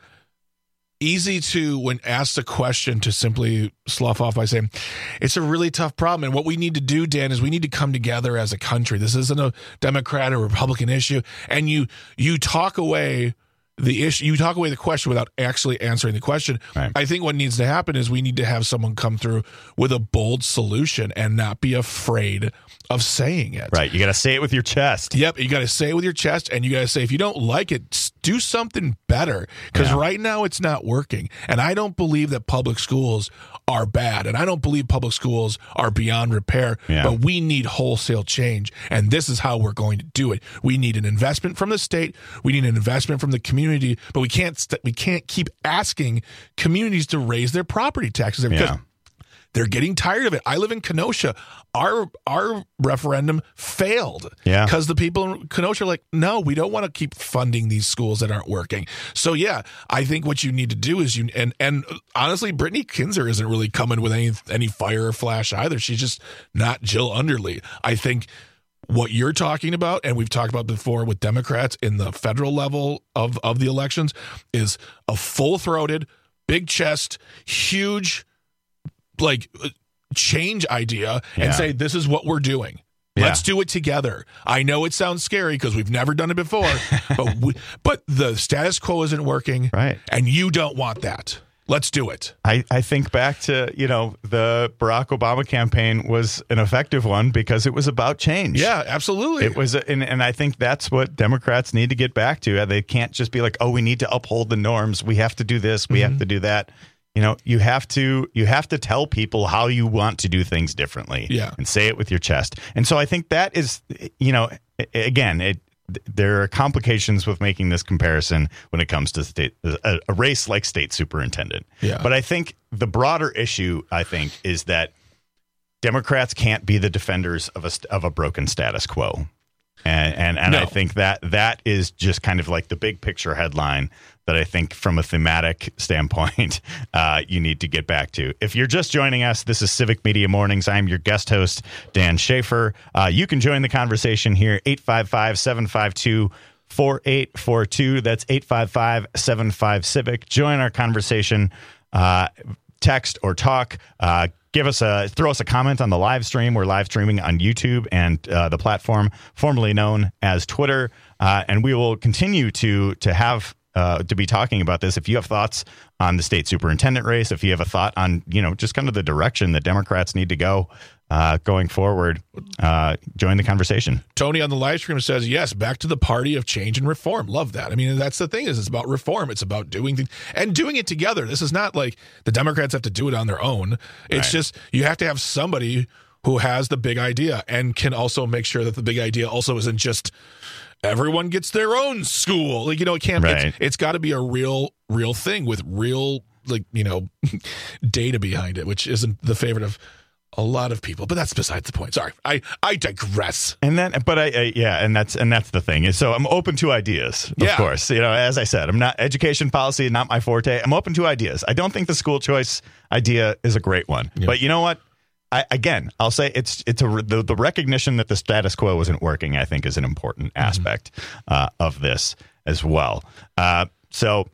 easy to, when asked a question, to simply slough off by saying, it's a really tough problem. And what we need to do, Dan, is we need to come together as a country. This isn't a Democrat or Republican issue. And you you talk away the issue, you talk away the question without actually answering the question. Right. I think what needs to happen is we need to have someone come through with a bold solution and not be afraid of saying it. Right. You got to say it with your chest. Yep. You got to say it with your chest, and you got to say, if you don't like it, do something better, because yeah. right now it's not working. And I don't believe that public schools are bad, and I don't believe public schools are beyond repair, yeah. but we need wholesale change, and this is how we're going to do it. We need an investment from the state, we need an investment from the community, but we can't st- we can't keep asking communities to raise their property taxes because yeah. they're getting tired of it. I live in Kenosha. Our our referendum failed yeah. because the people in Kenosha are like, no, we don't want to keep funding these schools that aren't working. So, yeah, I think what you need to do is you and and honestly, Brittany Kinzer isn't really coming with any any fire or flash either. She's just not Jill Underly. I think what you're talking about, and we've talked about before with Democrats in the federal level of, of the elections, is a full-throated, big chest, huge, like, change idea and yeah. say, this is what we're doing. Yeah. Let's do it together. I know it sounds scary because we've never done it before, but we, but the status quo isn't working, right? And you don't want that. Let's do it. I, I think back to, you know, the Barack Obama campaign was an effective one because it was about change. Yeah, absolutely. It was, and, and I think that's what Democrats need to get back to. They can't just be like, oh, we need to uphold the norms. We have to do this. We mm-hmm. have to do that. You know, you have to you have to tell people how you want to do things differently, yeah. and say it with your chest. And so I think that is, you know, again, it, there are complications with making this comparison when it comes to state a, a race like state superintendent. Yeah. But I think the broader issue, I think, is that Democrats can't be the defenders of a of a broken status quo. And and, and no. I think that that is just kind of like the big picture headline that I think from a thematic standpoint, uh, you need to get back to. If you're just joining us, this is Civic Media Mornings. I'm your guest host, Dan Schaefer. Uh, you can join the conversation here, eight five five, seven five two, four eight four two. That's eight five five, seven five, CIVIC. Join our conversation, uh, text or talk. Uh, give us a, throw us a comment on the live stream. We're live streaming on YouTube and uh, the platform formerly known as Twitter. Uh, and we will continue to to have Uh, to be talking about this. If you have thoughts on the state superintendent race, if you have a thought on, you know, just kind of the direction that Democrats need to go uh, going forward, uh, join the conversation. Tony on the live stream says, yes, back to the party of change and reform. Love that. I mean, that's the thing is it's about reform. It's about doing things and doing it together. This is not like the Democrats have to do it on their own. It's Right. just you have to have somebody who has the big idea and can also make sure that the big idea also isn't just everyone gets their own school. Like, you know, it can't, Right. it's, it's got to be a real, real thing with real, like, you know, data behind it, which isn't the favorite of a lot of people, but that's besides the point. Sorry. I, I digress. And then, but I, I, yeah, and that's, and that's the thing. And so I'm open to ideas, of Yeah. course. You know, as I said, I'm not education policy, not my forte. I'm open to ideas. I don't think the school choice idea is a great one, Yeah. but you know what? I, again, I'll say it's it's a the, the recognition that the status quo isn't working, I think, is an important aspect uh, of this as well. Uh, so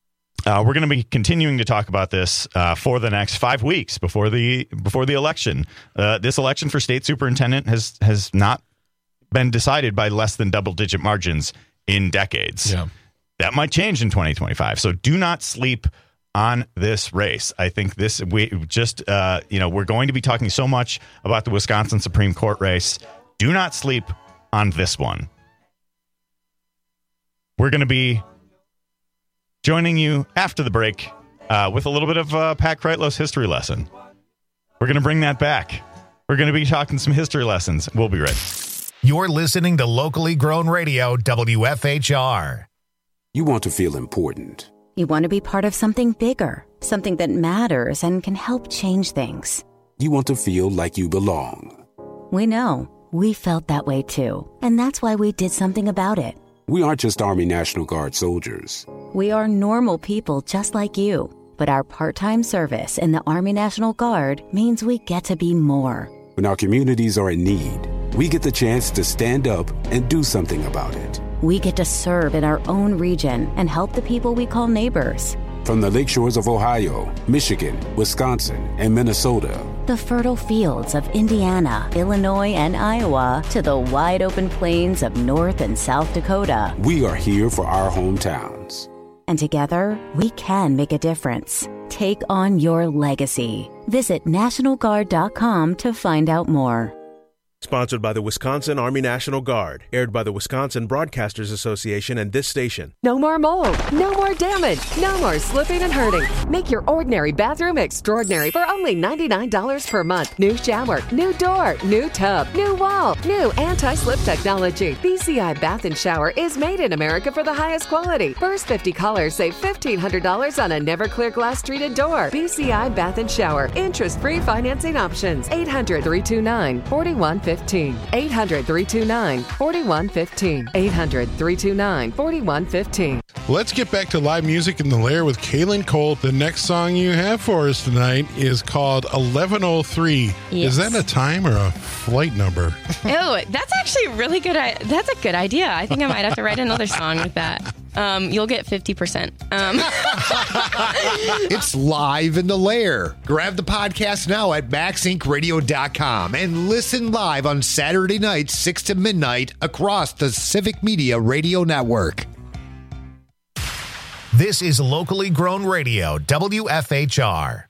uh, we're going to be continuing to talk about this uh, for the next five weeks before the before the election. Uh, this election for state superintendent has has not been decided by less than double digit margins in decades. Yeah. That might change in twenty twenty-five. So do not sleep on this race. I think this, we just, uh, you know, we're going to be talking so much about the Wisconsin Supreme Court race. Do not sleep on this one. We're going to be joining you after the break uh, with a little bit of uh, Pat Kreitlos history lesson. We're going to bring that back. We're going to be talking some history lessons. We'll be right. You're listening to Locally Grown Radio, W F H R. You want to feel important. You want to be part of something bigger, something that matters and can help change things. You want to feel like you belong. We know. We felt that way too. And that's why we did something about it. We aren't just Army National Guard soldiers. We are normal people just like you. But our part-time service in the Army National Guard means we get to be more. When our communities are in need, we get the chance to stand up and do something about it. We get to serve in our own region and help the people we call neighbors. From the lakeshores of Ohio, Michigan, Wisconsin, and Minnesota. The fertile fields of Indiana, Illinois, and Iowa to the wide open plains of North and South Dakota. We are here for our hometowns. And together, we can make a difference. Take on your legacy. Visit National Guard dot com to find out more. Sponsored by the Wisconsin Army National Guard. Aired by the Wisconsin Broadcasters Association and this station. No more mold. No more damage. No more slipping and hurting. Make your ordinary bathroom extraordinary for only ninety-nine dollars per month. New shower, new door, new tub, new wall, new anti-slip technology. B C I Bath and Shower is made in America for the highest quality. First fifty callers save fifteen hundred dollars on a never clear glass treated door. B C I Bath and Shower. Interest-free financing options. eight hundred, three two nine, four one five zero. eight hundred, three two nine, four one five zero. eight hundred, three two nine, four one five zero. Let's get back to live music in the Lair with Kaylin Cole. The next song you have for us tonight is called eleven oh three. Yes. Is that a time or a flight number? Oh, that's actually a really good. I- that's a good idea. I think I might have to write another song with that. Um, you'll get fifty percent. Um. It's live in the Lair. Grab the podcast now at max inc radio dot com and listen live on Saturday nights, six to midnight, across the Civic Media Radio Network. This is Locally Grown Radio, W F H R.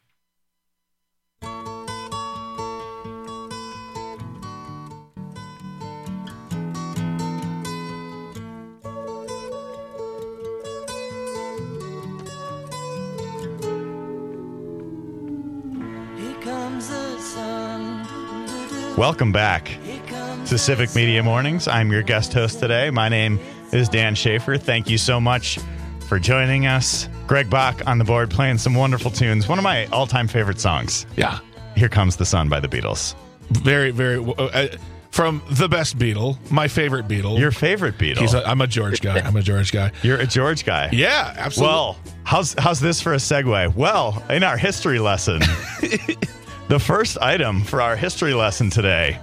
Welcome back to Civic Media Mornings. I'm your guest host today. My name is Dan Schaefer. Thank you so much for joining us. Greg Bach on the board playing some wonderful tunes. One of my all-time favorite songs. Yeah. Here Comes the Sun by the Beatles. Very, very... Uh, from the best Beatle, my favorite Beatle. Your favorite Beatle? He's a, I'm a George guy. I'm a George guy. You're a George guy? Yeah, absolutely. Well, how's, how's this for a segue? Well, in our history lesson... The first item for our history lesson today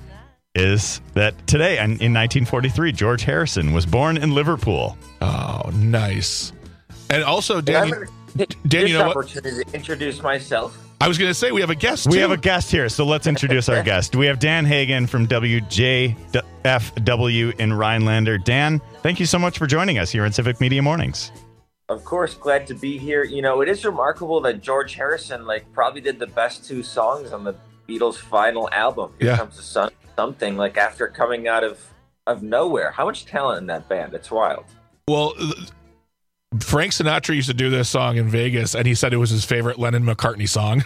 is that today, in nineteen forty-three, George Harrison was born in Liverpool. Oh, nice. And also, Danny, Danny, you know what? Opportunity to introduce myself. I was going to say, we have a guest, We too. have a guest here, so let's introduce our guest. We have Dan Hagan from W J F W in Rhinelander. Dan, thank you so much for joining us here on Civic Media Mornings. Of course, glad to be here. You know, it is remarkable that George Harrison, like, probably did the best two songs on the Beatles' final album. Here Yeah. Comes the Sun, something, like, after coming out of, of nowhere. How much talent in that band? It's wild. Well, Frank Sinatra used to do this song in Vegas, and he said it was his favorite Lennon-McCartney song.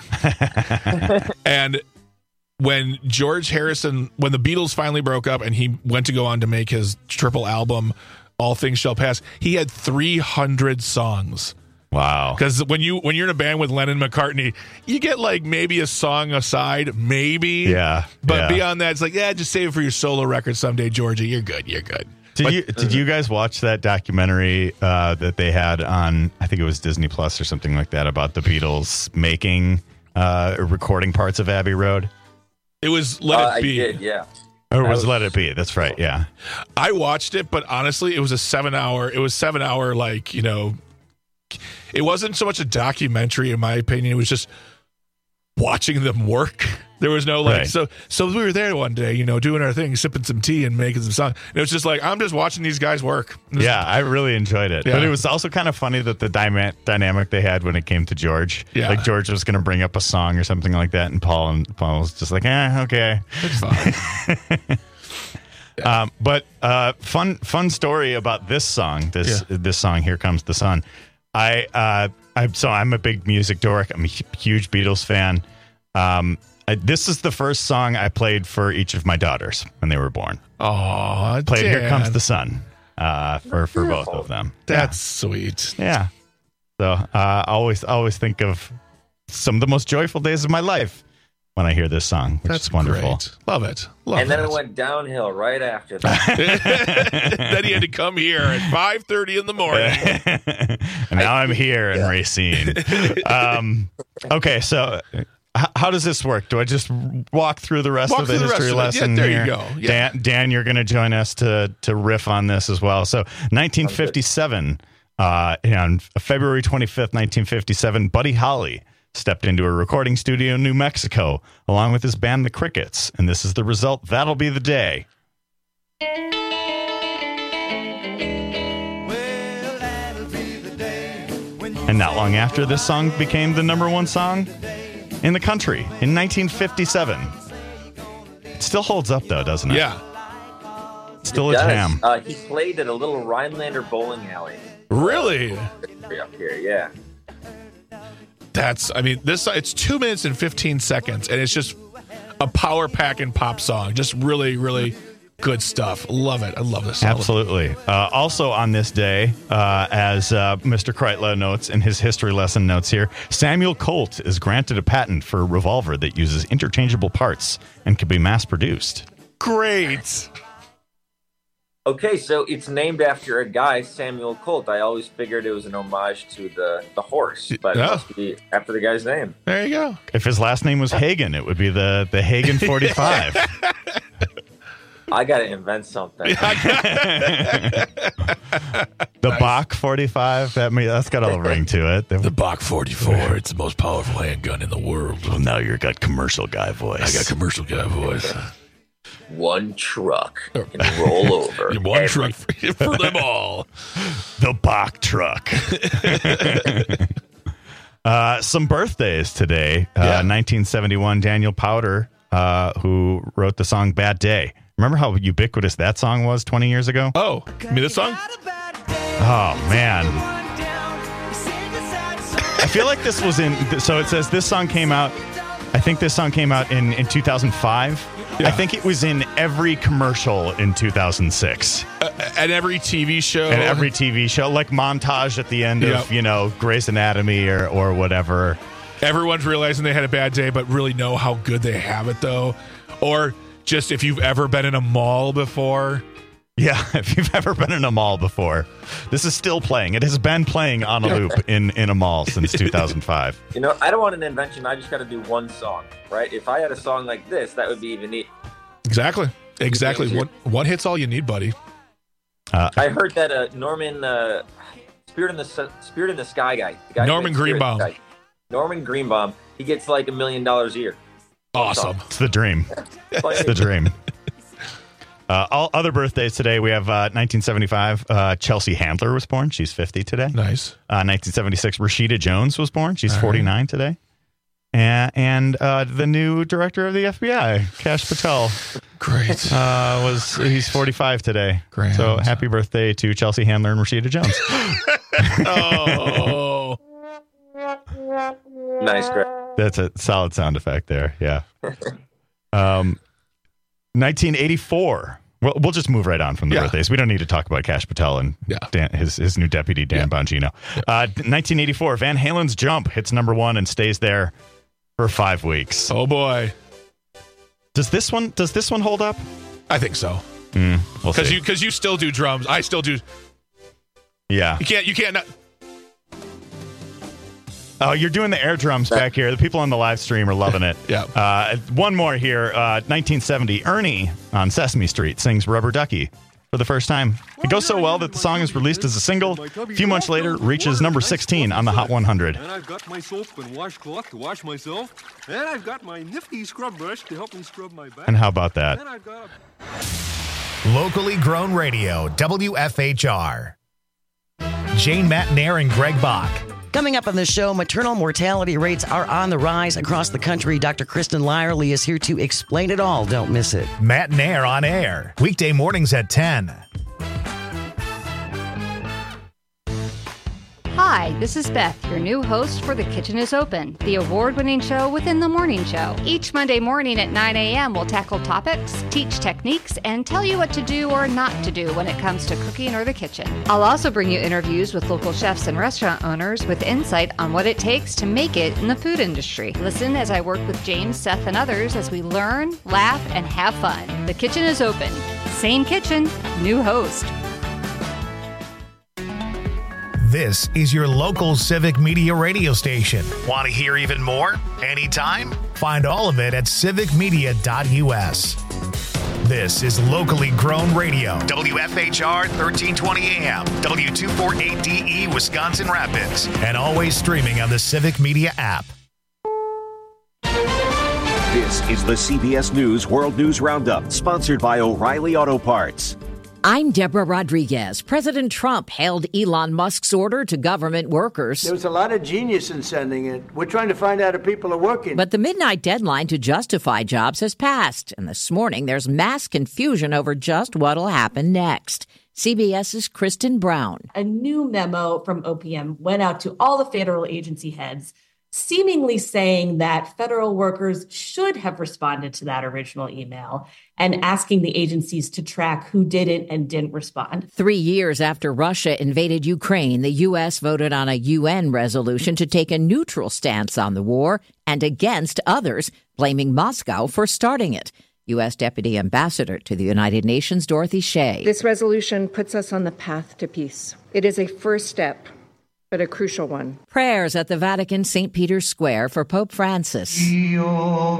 And when George Harrison, when the Beatles finally broke up and he went to go on to make his triple album, All Things Shall Pass, he had three hundred songs. Wow. Because when, you, when you're in a band with Lennon McCartney, you get like maybe a song aside, maybe. Yeah. But yeah. beyond that, it's like, yeah, just save it for your solo record someday, Georgie. You're good. You're good. Did But- you did you guys watch that documentary uh, that they had on, I think it was Disney Plus or something like that, about the Beatles making uh, recording parts of Abbey Road? It was Let Uh, It Be. I did, yeah. Or That was, was- Let It Be? That's right. Yeah. I watched it, but honestly, it was a seven hour, it was seven hour, like, you know, it wasn't so much a documentary, in my opinion. It was just watching them work. There was no like, Right. so, so we were there one day, you know, doing our thing, sipping some tea and making some songs. And it was just like, I'm just watching these guys work. Yeah, I really enjoyed it. Yeah. But it was also kind of funny that the dyma- dynamic they had when it came to George. Yeah. Like George was going to bring up a song or something like that, and Paul and Paul was just like, eh, okay. It's fine. Um, but uh, fun fun story about this song. This this song, Here Comes the Sun. I uh, I so I'm a big music dork. I'm a hu- huge Beatles fan. Um, I, this is the first song I played for each of my daughters when they were born. Oh, played Dan. "Here Comes the Sun" uh, for for both of them. That's sweet. Yeah. So uh, I always always think of some of the most joyful days of my life when I hear this song, which That's is wonderful. great. Love it. Love and then it. it went downhill right after that. Then he had to come here at five thirty in the morning. And now I'm here in Racine. Um, okay, so h- how does this work? Do I just walk through the rest Walk of the through the history rest of it. lesson Yeah, there here? you go. Yeah. Dan, Dan, you're going to join us to to riff on this as well. So nineteen fifty-seven, uh, on February twenty-fifth, nineteen fifty-seven, Buddy Holly stepped into a recording studio in New Mexico along with his band, The Crickets. And this is the result. That'll Be the Day. And not long after, this song became the number one song in the country in nineteen fifty-seven. It still holds up, though, doesn't it? Yeah. It's still It a does. jam. Uh, he played at a little Rhinelander bowling alley. Really? Up here, yeah. That's, I mean, this, it's two minutes and fifteen seconds, and it's just a power pack and pop song. Just really, really good stuff. Love it. I love this song. Absolutely. Uh, also on this day, uh, as uh, Mister Kreitler notes in his history lesson notes here, Samuel Colt is granted a patent for a revolver that uses interchangeable parts and can be mass-produced. Great. Okay, so it's named after a guy, Samuel Colt. I always figured it was an homage to the, the horse, but Yeah. it must be after the guy's name. There you go. If his last name was Hagen, it would be the, the Hagen forty-five. I got to invent something. The Bach forty-five, that may, that's got a ring to it. The Bach forty-four, it's the most powerful handgun in the world. Well, now you've got commercial guy voice. I got commercial guy voice. One truck can roll over. One every- truck for, for them all. The Bach truck. uh, some birthdays today. Uh, nineteen seventy-one, Daniel Powder, uh, who wrote the song Bad Day. Remember how ubiquitous that song was twenty years ago? Oh, you mean this song? Oh, man. I feel like this was in, so it says this song came out, I think this song came out in, in two thousand five. Yeah. I think it was in every commercial in two thousand six. Uh, and every T V show. And every T V show, like montage at the end Yep. of, you know, Grey's Anatomy or, or whatever. Everyone's realizing they had a bad day, but really know how good they have it, though. Or just if you've ever been in a mall before. Yeah, if you've ever been in a mall before, this is still playing. It has been playing on a loop in, in a mall since two thousand five. You know, I don't want an invention. I just got to do one song, right? If I had a song like this, that would be even neat. Exactly. Exactly. One, one hit's all you need, buddy. Uh, I heard that uh, Norman uh, Spirit in the S- Spirit in the Sky guy, the guy who Norman made Spirit in the Greenbaum. Sky, Norman Greenbaum, he gets like a million dollars a year. Awesome. It's the dream. It's the dream. Uh, all other birthdays today, we have uh, nineteen seventy-five, uh, Chelsea Handler was born. She's fifty today. Nice. Uh, nineteen seventy-six, Rashida Jones was born. She's All forty-nine right. today. And, and uh, the new director of the F B I, Kash Patel, Great. uh, was he's forty-five today. Grand. So happy birthday to Chelsea Handler and Rashida Jones. Oh. Nice, Greg. That's a solid sound effect there. Yeah. Um, nineteen eighty-four. Well, we'll just move right on from the Yeah. birthdays. We don't need to talk about Kash Patel and Yeah. Dan, his his new deputy Dan Bongino. Uh, nineteen eighty-four. Van Halen's Jump hits number one and stays there for five weeks. Oh, boy. Does this one? Does this one hold up? I think so. Mm, we'll Because see. you, because you still do drums. I still do. yeah. You can't, you can't. Not, Oh, you're doing the air drums back here. The people on the live stream are loving it. Yeah. Uh, one more here. Uh, nineteen seventy. Ernie on Sesame Street sings Rubber Ducky for the first time. It goes so well that the song is released as a single. A few months later, reaches number sixteen on the Hot one hundred. And I've got my soap and washcloth to wash myself. And I've got my nifty scrub brush to help me scrub my back. And how about that? And I've got a... Locally grown radio, W F H R. Jane Matnair and Greg Bach. Coming up on the show, maternal mortality rates are on the rise across the country. Doctor Kristen Lyerly is here to explain it all. Don't miss it. Matt Nair on air, weekday mornings at ten. Hi, Hi, this is Beth, your new host for The Kitchen is Open, the award-winning show within the morning show. Each Monday morning at nine a.m. we'll tackle topics, teach techniques, and tell you what to do or not to do when it comes to cooking or the kitchen. I'll also bring you interviews with local chefs and restaurant owners with insight on what it takes to make it in the food industry. Listen as I work with James, Seth, and others as we learn, laugh, and have fun. The Kitchen is Open. Same kitchen, new host. This is your local Civic Media radio station. Want to hear even more? Anytime? Find all of it at civic media dot u s. This is locally grown radio. W F H R thirteen twenty A M, W two forty-eight D E, Wisconsin Rapids, and always streaming on the Civic Media app. This is the C B S News World News Roundup, sponsored by O'Reilly Auto Parts. I'm Deborah Rodriguez. President Trump hailed Elon Musk's order to government workers. There was a lot of genius in sending it. We're trying to find out if people are working. But the midnight deadline to justify jobs has passed. And this morning, there's mass confusion over just what'll happen next. CBS's Kristen Brown. A new memo from O P M went out to all the federal agency heads, seemingly saying that federal workers should have responded to that original email and asking the agencies to track who didn't and didn't respond. Three years after Russia invaded Ukraine, the U S voted on a U N resolution to take a neutral stance on the war and against others, blaming Moscow for starting it. U S Deputy Ambassador to the United Nations, Dorothy Shea. This resolution puts us on the path to peace. It is a first step, but a crucial one. Prayers at the Vatican Saint Peter's Square for Pope Francis.